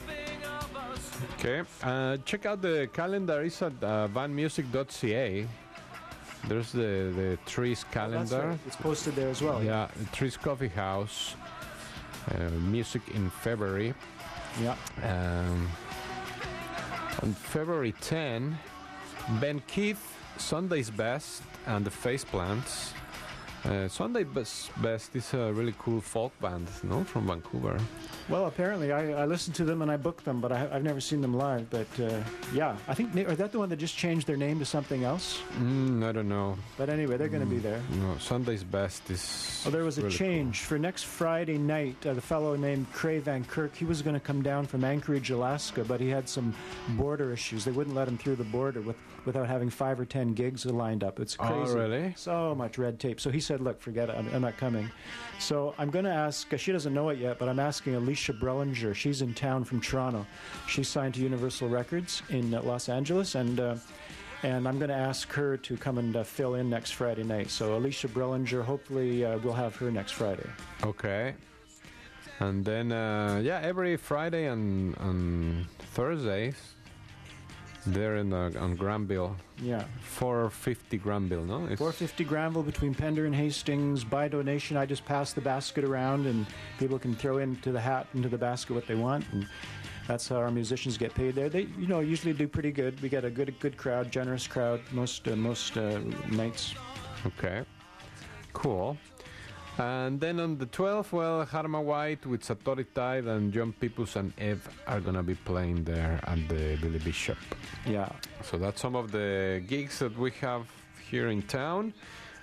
Okay, uh, check out the calendar. It's at uh, van music dot c a. There's the, the Trees calendar. Oh, that's right. It's posted there as well. Yeah, the Trees Coffee House. Uh, music in February. Yeah. Um, on February tenth, Ben Keith, Sunday's Best, and the Face Plants. Uh, Sunday Best, Best is a really cool folk band, no, from Vancouver. Well, apparently, I, I listened to them and I booked them, but I, I've never seen them live. But uh, yeah, I think are that the one that just changed their name to something else? Mm, I don't know. But anyway, they're going to mm, be there. No, Sunday's Best is. Oh, there was a really change cool. for next Friday night. Uh, the fellow named Cray Van Kirk, he was going to come down from Anchorage, Alaska, but he had some border issues. They wouldn't let him through the border with, without having five or ten gigs lined up. It's crazy. Oh, really? So much red tape. So he said, "Look, forget it. I'm, I'm not coming." So I'm going to ask. Uh, she doesn't know it yet, but I'm asking Alicia Brellinger. She's in town from Toronto. She's signed to Universal Records in uh, Los Angeles, and. Uh, And I'm going to ask her to come and uh, fill in next Friday night. So Alicia Brellinger, hopefully uh, we'll have her next Friday. Okay. And then, uh, yeah, every Friday and, and Thursdays, they're in the, on Granville. Yeah. four fifty Granville, no? It's four fifty Granville between Pender and Hastings. By donation, I just pass the basket around and people can throw into the hat, into the basket what they want. And that's how our musicians get paid there. They, you know, usually do pretty good. We get a good, good crowd, generous crowd most uh, most uh, nights. Okay, cool. And then on the twelfth, well, Harma White with Satori Tide and John Pipus and Eve are gonna be playing there at the Billy Bishop. Yeah. So that's some of the gigs that we have here in town.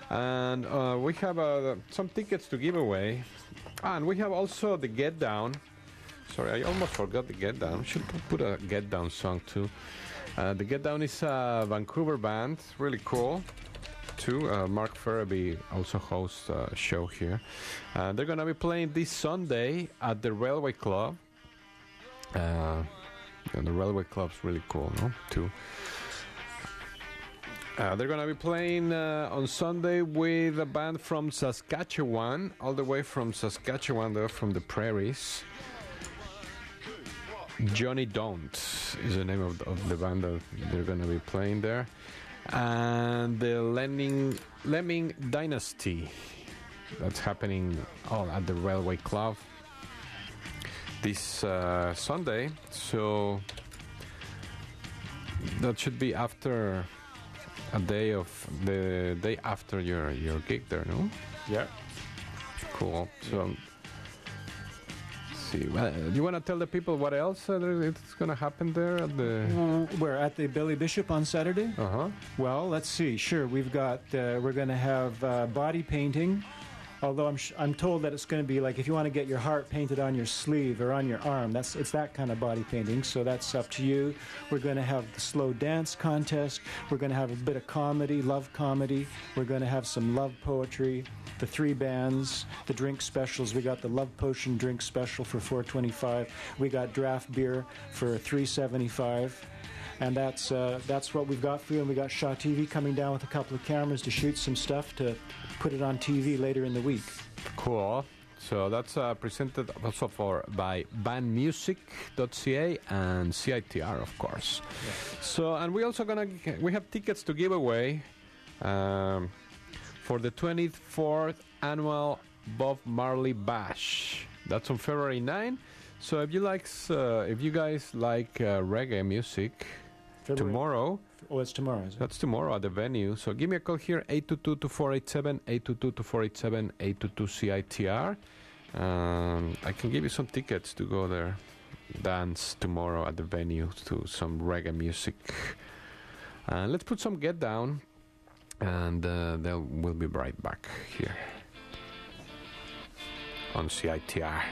And uh, we have uh, some tickets to give away. And we have also the Get Down. Sorry, I almost forgot the Get Down. Should put a Get Down song too. Uh, the Get Down is a Vancouver band, really cool too. Uh, Mark Farabee also hosts a show here. Uh, they're gonna be playing this Sunday at the Railway Club. Uh, and the Railway Club's really cool, no? Too. Uh, they're gonna be playing uh, on Sunday with a band from Saskatchewan, all the way from Saskatchewan. They're from the prairies. Johnny Don't is the name of the, of the band that they're going to be playing there. And the Lemming, Lemming Dynasty, that's happening all at the Railway Club this uh, Sunday. So that should be after a day of the day after your, your gig there, no? Yeah. Cool. So see. Well, do you want to tell the people what else uh, it's going to happen there at the? Uh, where at the Billy Bishop on Saturday? Uh huh. Well, let's see. Sure, we've got. Uh, we're going to have uh, body painting. Although I'm sh- I'm told that it's going to be like if you want to get your heart painted on your sleeve or on your arm. That's it's that kind of body painting. So that's up to you. We're going to have the slow dance contest. We're going to have a bit of comedy, love comedy. We're going to have some love poetry. The three bands, the drink specials. We got the Love Potion drink special for four twenty-five. We got draft beer for three seventy-five. And that's uh, that's what we've got for you. And we got Shaw T V coming down with a couple of cameras to shoot some stuff to put it on T V later in the week. Cool. So that's uh, presented also for by band music dot c a and C I T R, of course. Yeah. So and we also gonna we have tickets to give away um, for the twenty-fourth annual Bob Marley Bash. That's on February ninth. So if you like, uh, if you guys like uh, reggae music, February. tomorrow. Oh, it's tomorrow, is it? That's tomorrow at the venue. So give me a call here, eight two two, two four eight seven, eight two two, two four eight seven, eight two two C I T R. Um, I can give you some tickets to go there, dance tomorrow at the venue to some reggae music. Uh, let's put some Get Down, and uh, then we'll be right back here on C I T R.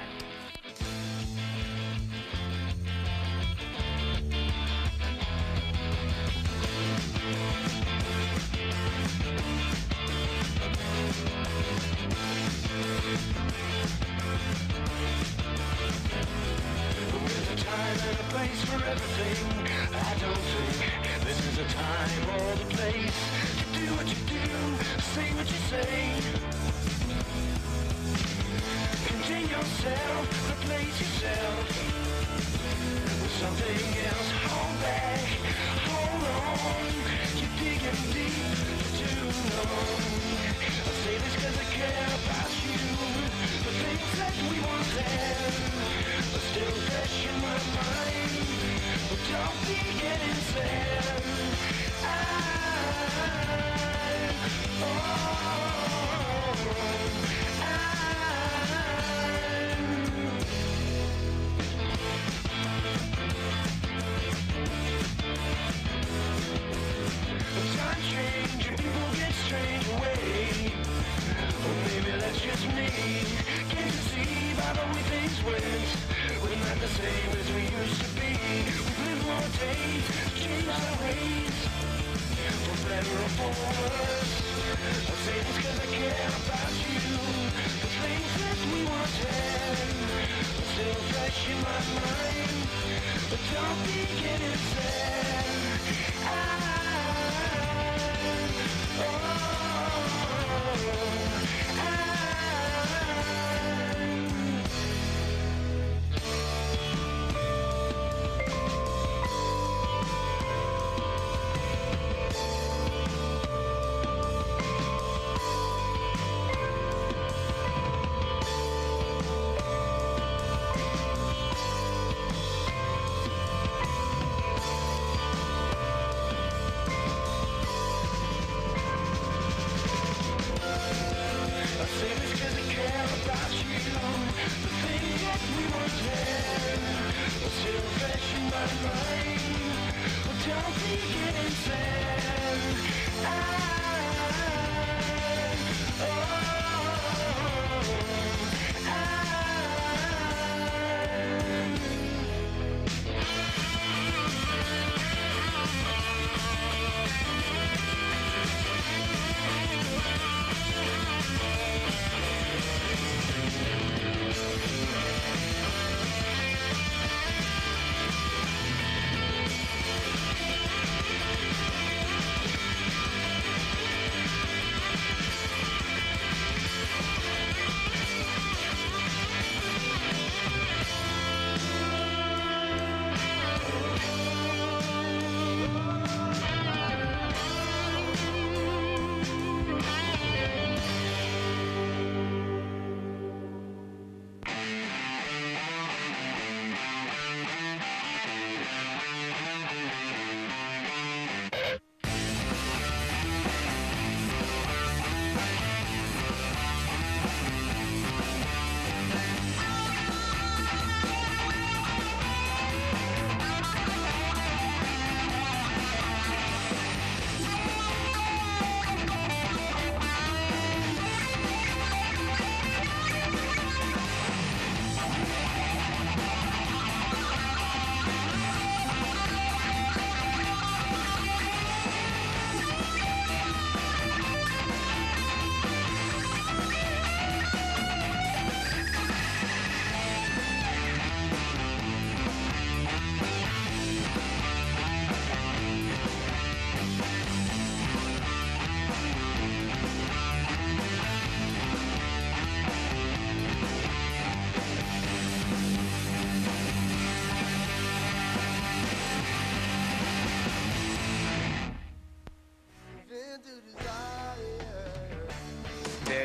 For everything, I don't think this is a time or the place to do what you do, say what you say. Contain yourself, replace yourself with something else. Hold back, hold on, you're digging deep too long. I say this cause I care about you. The things that we once had are still fresh in my mind. But don't be getting sad. I'm, oh, I'm time change and people get strange away. Or maybe that's just me. Can't you see by the way things went? We're not the same as we used to be. We've lived more days, changed our ways, for better or for worse. I say this cause I care about you. The things that we once had are still fresh in my mind. But don't be getting sad. I, oh, don't be getting sad. I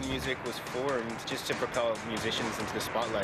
Band Music was formed just to propel musicians into the spotlight.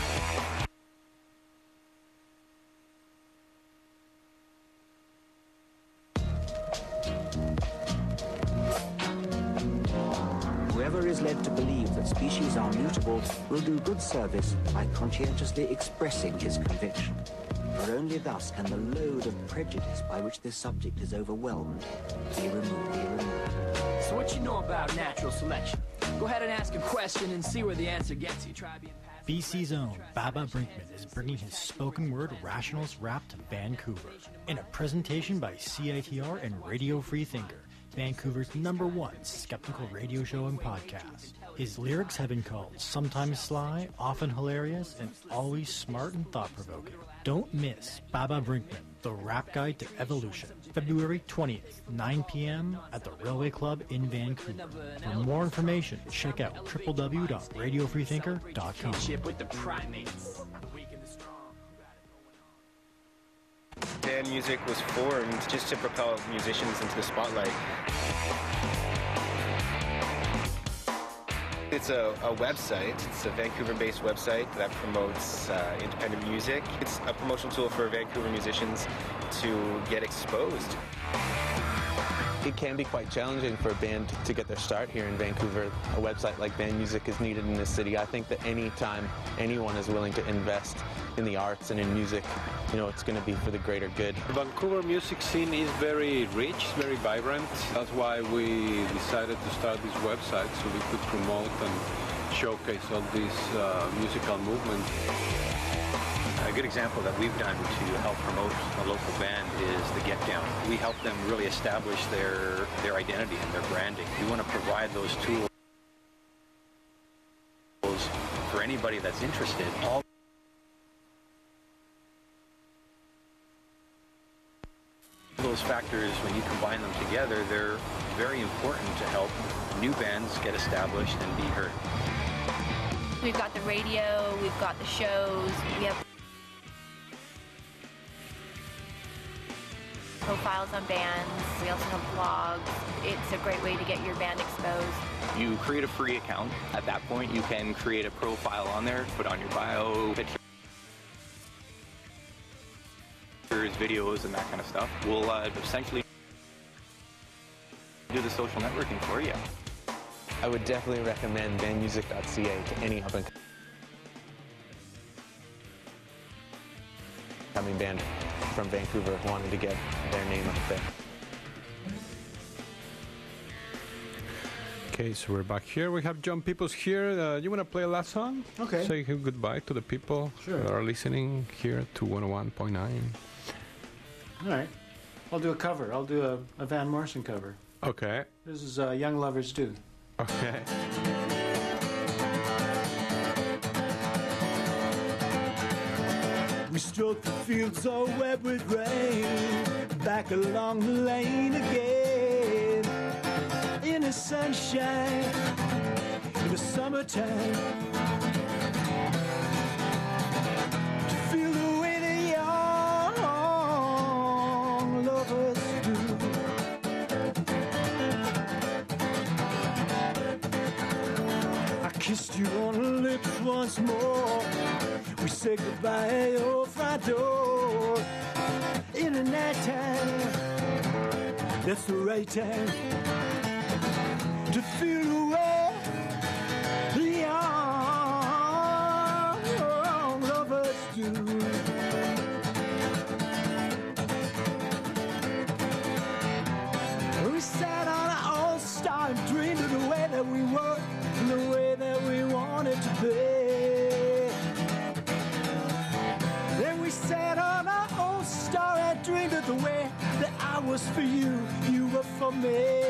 Whoever is led to believe that species are mutable will do good service by conscientiously expressing his conviction. For only thus can the load of prejudice by which this subject is overwhelmed be removed. Be removed. So what you know about natural selection? Go ahead and ask a question and see where the answer gets you. Try being passive. B C's own Baba Brinkman is bringing his spoken word rationalist rap to Vancouver in a presentation by C I T R and Radio Free Thinker, Vancouver's number one skeptical radio show and podcast. His lyrics have been called sometimes sly, often hilarious, and always smart and thought-provoking. Don't miss Baba Brinkman, the rap guide to evolution, February twentieth, nine p.m. at the Railway Club in Vancouver. For more information, check out w w w dot radio free thinker dot com. With the primates. Band Music was formed just to propel musicians into the spotlight. It's a, a website. It's a Vancouver-based website that promotes uh, independent music. It's a promotional tool for Vancouver musicians to get exposed. It can be quite challenging for a band to get their start here in Vancouver. A website like Band Music is needed in this city. I think that any time anyone is willing to invest in the arts and in music, you know, it's going to be for the greater good. The Vancouver music scene is very rich, very vibrant. That's why we decided to start this website, so we could promote and showcase all these uh, musical movements. A good example that we've done to help promote a local band is the Get Down. We help them really establish their, their identity and their branding. We want to provide those tools for anybody that's interested. All those factors, when you combine them together, they're very important to help new bands get established and be heard. We've got the radio, we've got the shows, we have profiles on bands, we also have blogs. It's a great way to get your band exposed. You create a free account. At that point, you can create a profile on there, put on your bio, pictures, videos, and that kind of stuff. We'll uh, essentially do the social networking for you. I would definitely recommend band music dot c a to any up and coming band from Vancouver wanting to get their name out there. Okay, so we're back here. We have John Peoples here. Uh, you want to play a last song? Okay. Say goodbye to the people Sure. that are listening here to one oh one point nine. All right. I'll do a cover. I'll do a, a Van Morrison cover. Okay. This is uh, Young Lovers Do. Okay. We stroke the fields all wet with rain, back along the lane again, in the sunshine, in the summertime, to feel the way the young lovers do. I kissed you on the lips once more. We say goodbye at your front door in the night time. That's the right time to feel the way the young lovers do. We sat on an all-star and dreamed of the way that we were and the way that we wanted to be. Sat on our own star and dreamed of the way that I was for you, you were for me.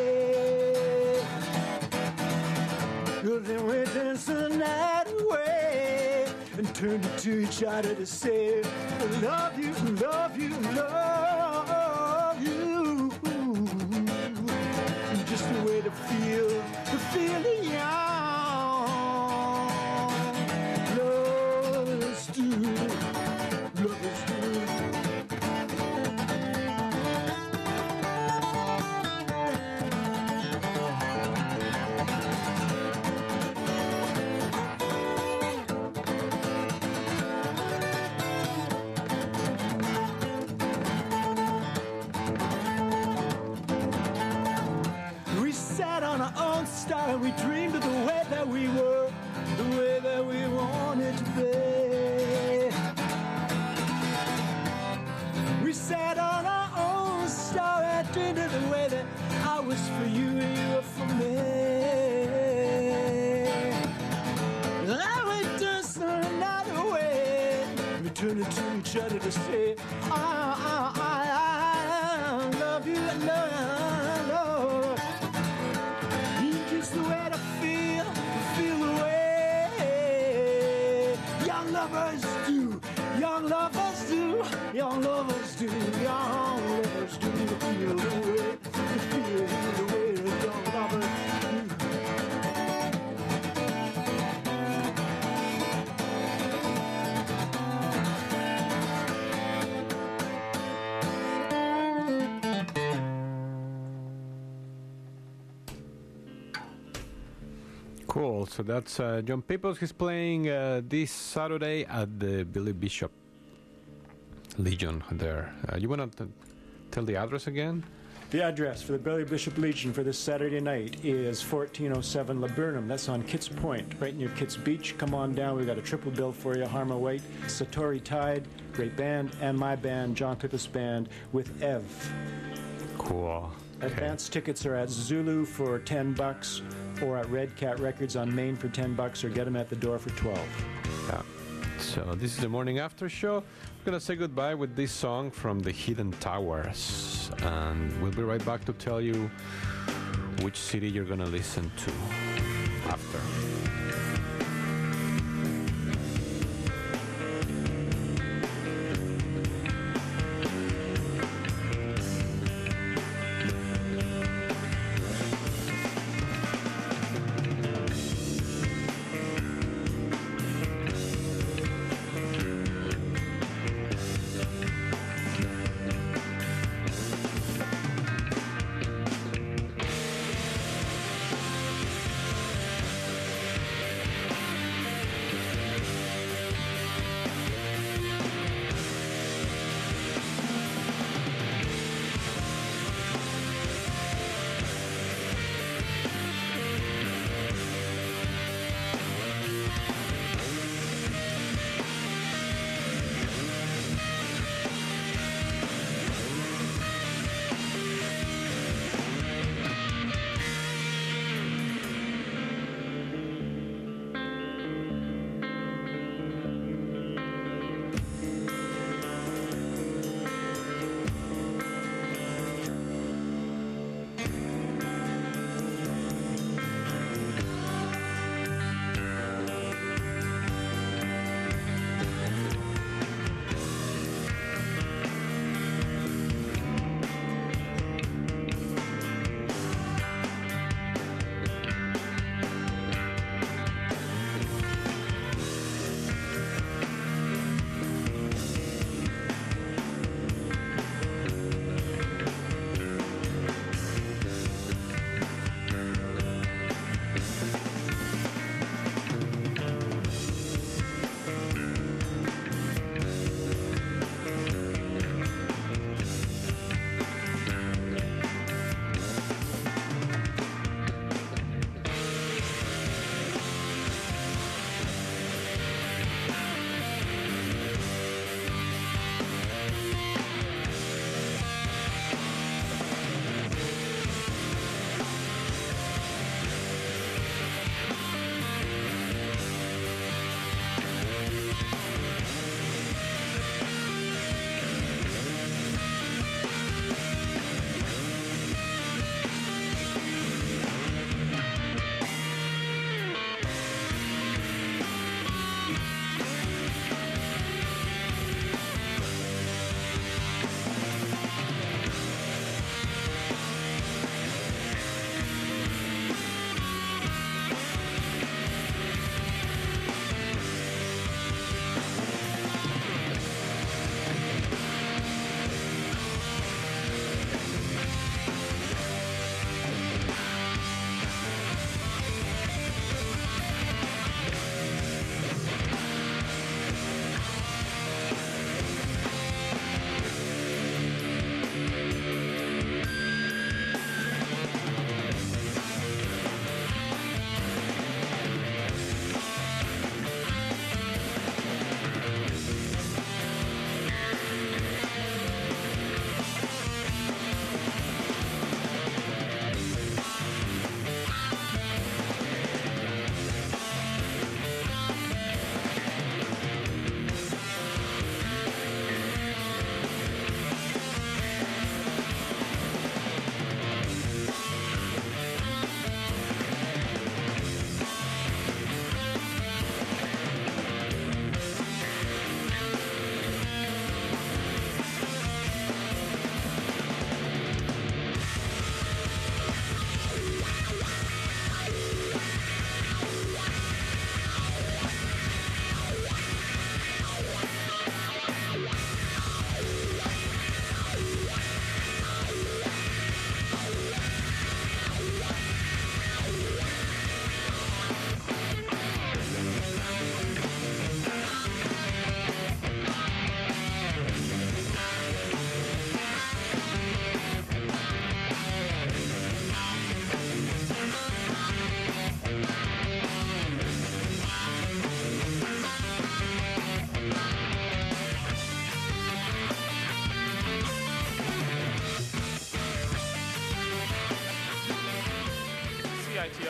Well, then we danced the night away and turned it to each other to say, I love you, love you, love you. Just the way to feel, to feel the young lovers do. star and we dreamed of the way that we were, the way that we wanted to be. We sat on our own star and dreamed of the way that I was for you and you were for me. And I went to some another way. We turned to each other to say, I, I, I, I love you, I love you. Just the way to feel, feel the way young lovers do, young lovers do, young lovers do, young lovers do. Feel the way, feel the way young lovers do. Cool. So that's uh, John Peoples. He's playing uh, this Saturday at the Billy Bishop Legion there. Uh, you want to tell the address again? The address for the Billy Bishop Legion for this Saturday night is fourteen oh seven Laburnum. That's on Kitts Point, right near Kitts Beach. Come on down. We've got a triple bill for you. Harma White, Satori Tide, great band, and my band, John Peoples Band, with Ev. Cool. Advance tickets are at Zulu for ten bucks, or at Red Cat Records on Main for ten bucks, or get them at the door for twelve. Yeah. So this is the morning after show. We're gonna say goodbye with this song from the Hidden Towers, and we'll be right back to tell you which city you're gonna listen to after.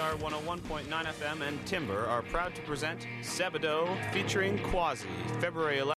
R one oh one point nine F M and Timber are proud to present Sebado featuring Quasi, February eleventh.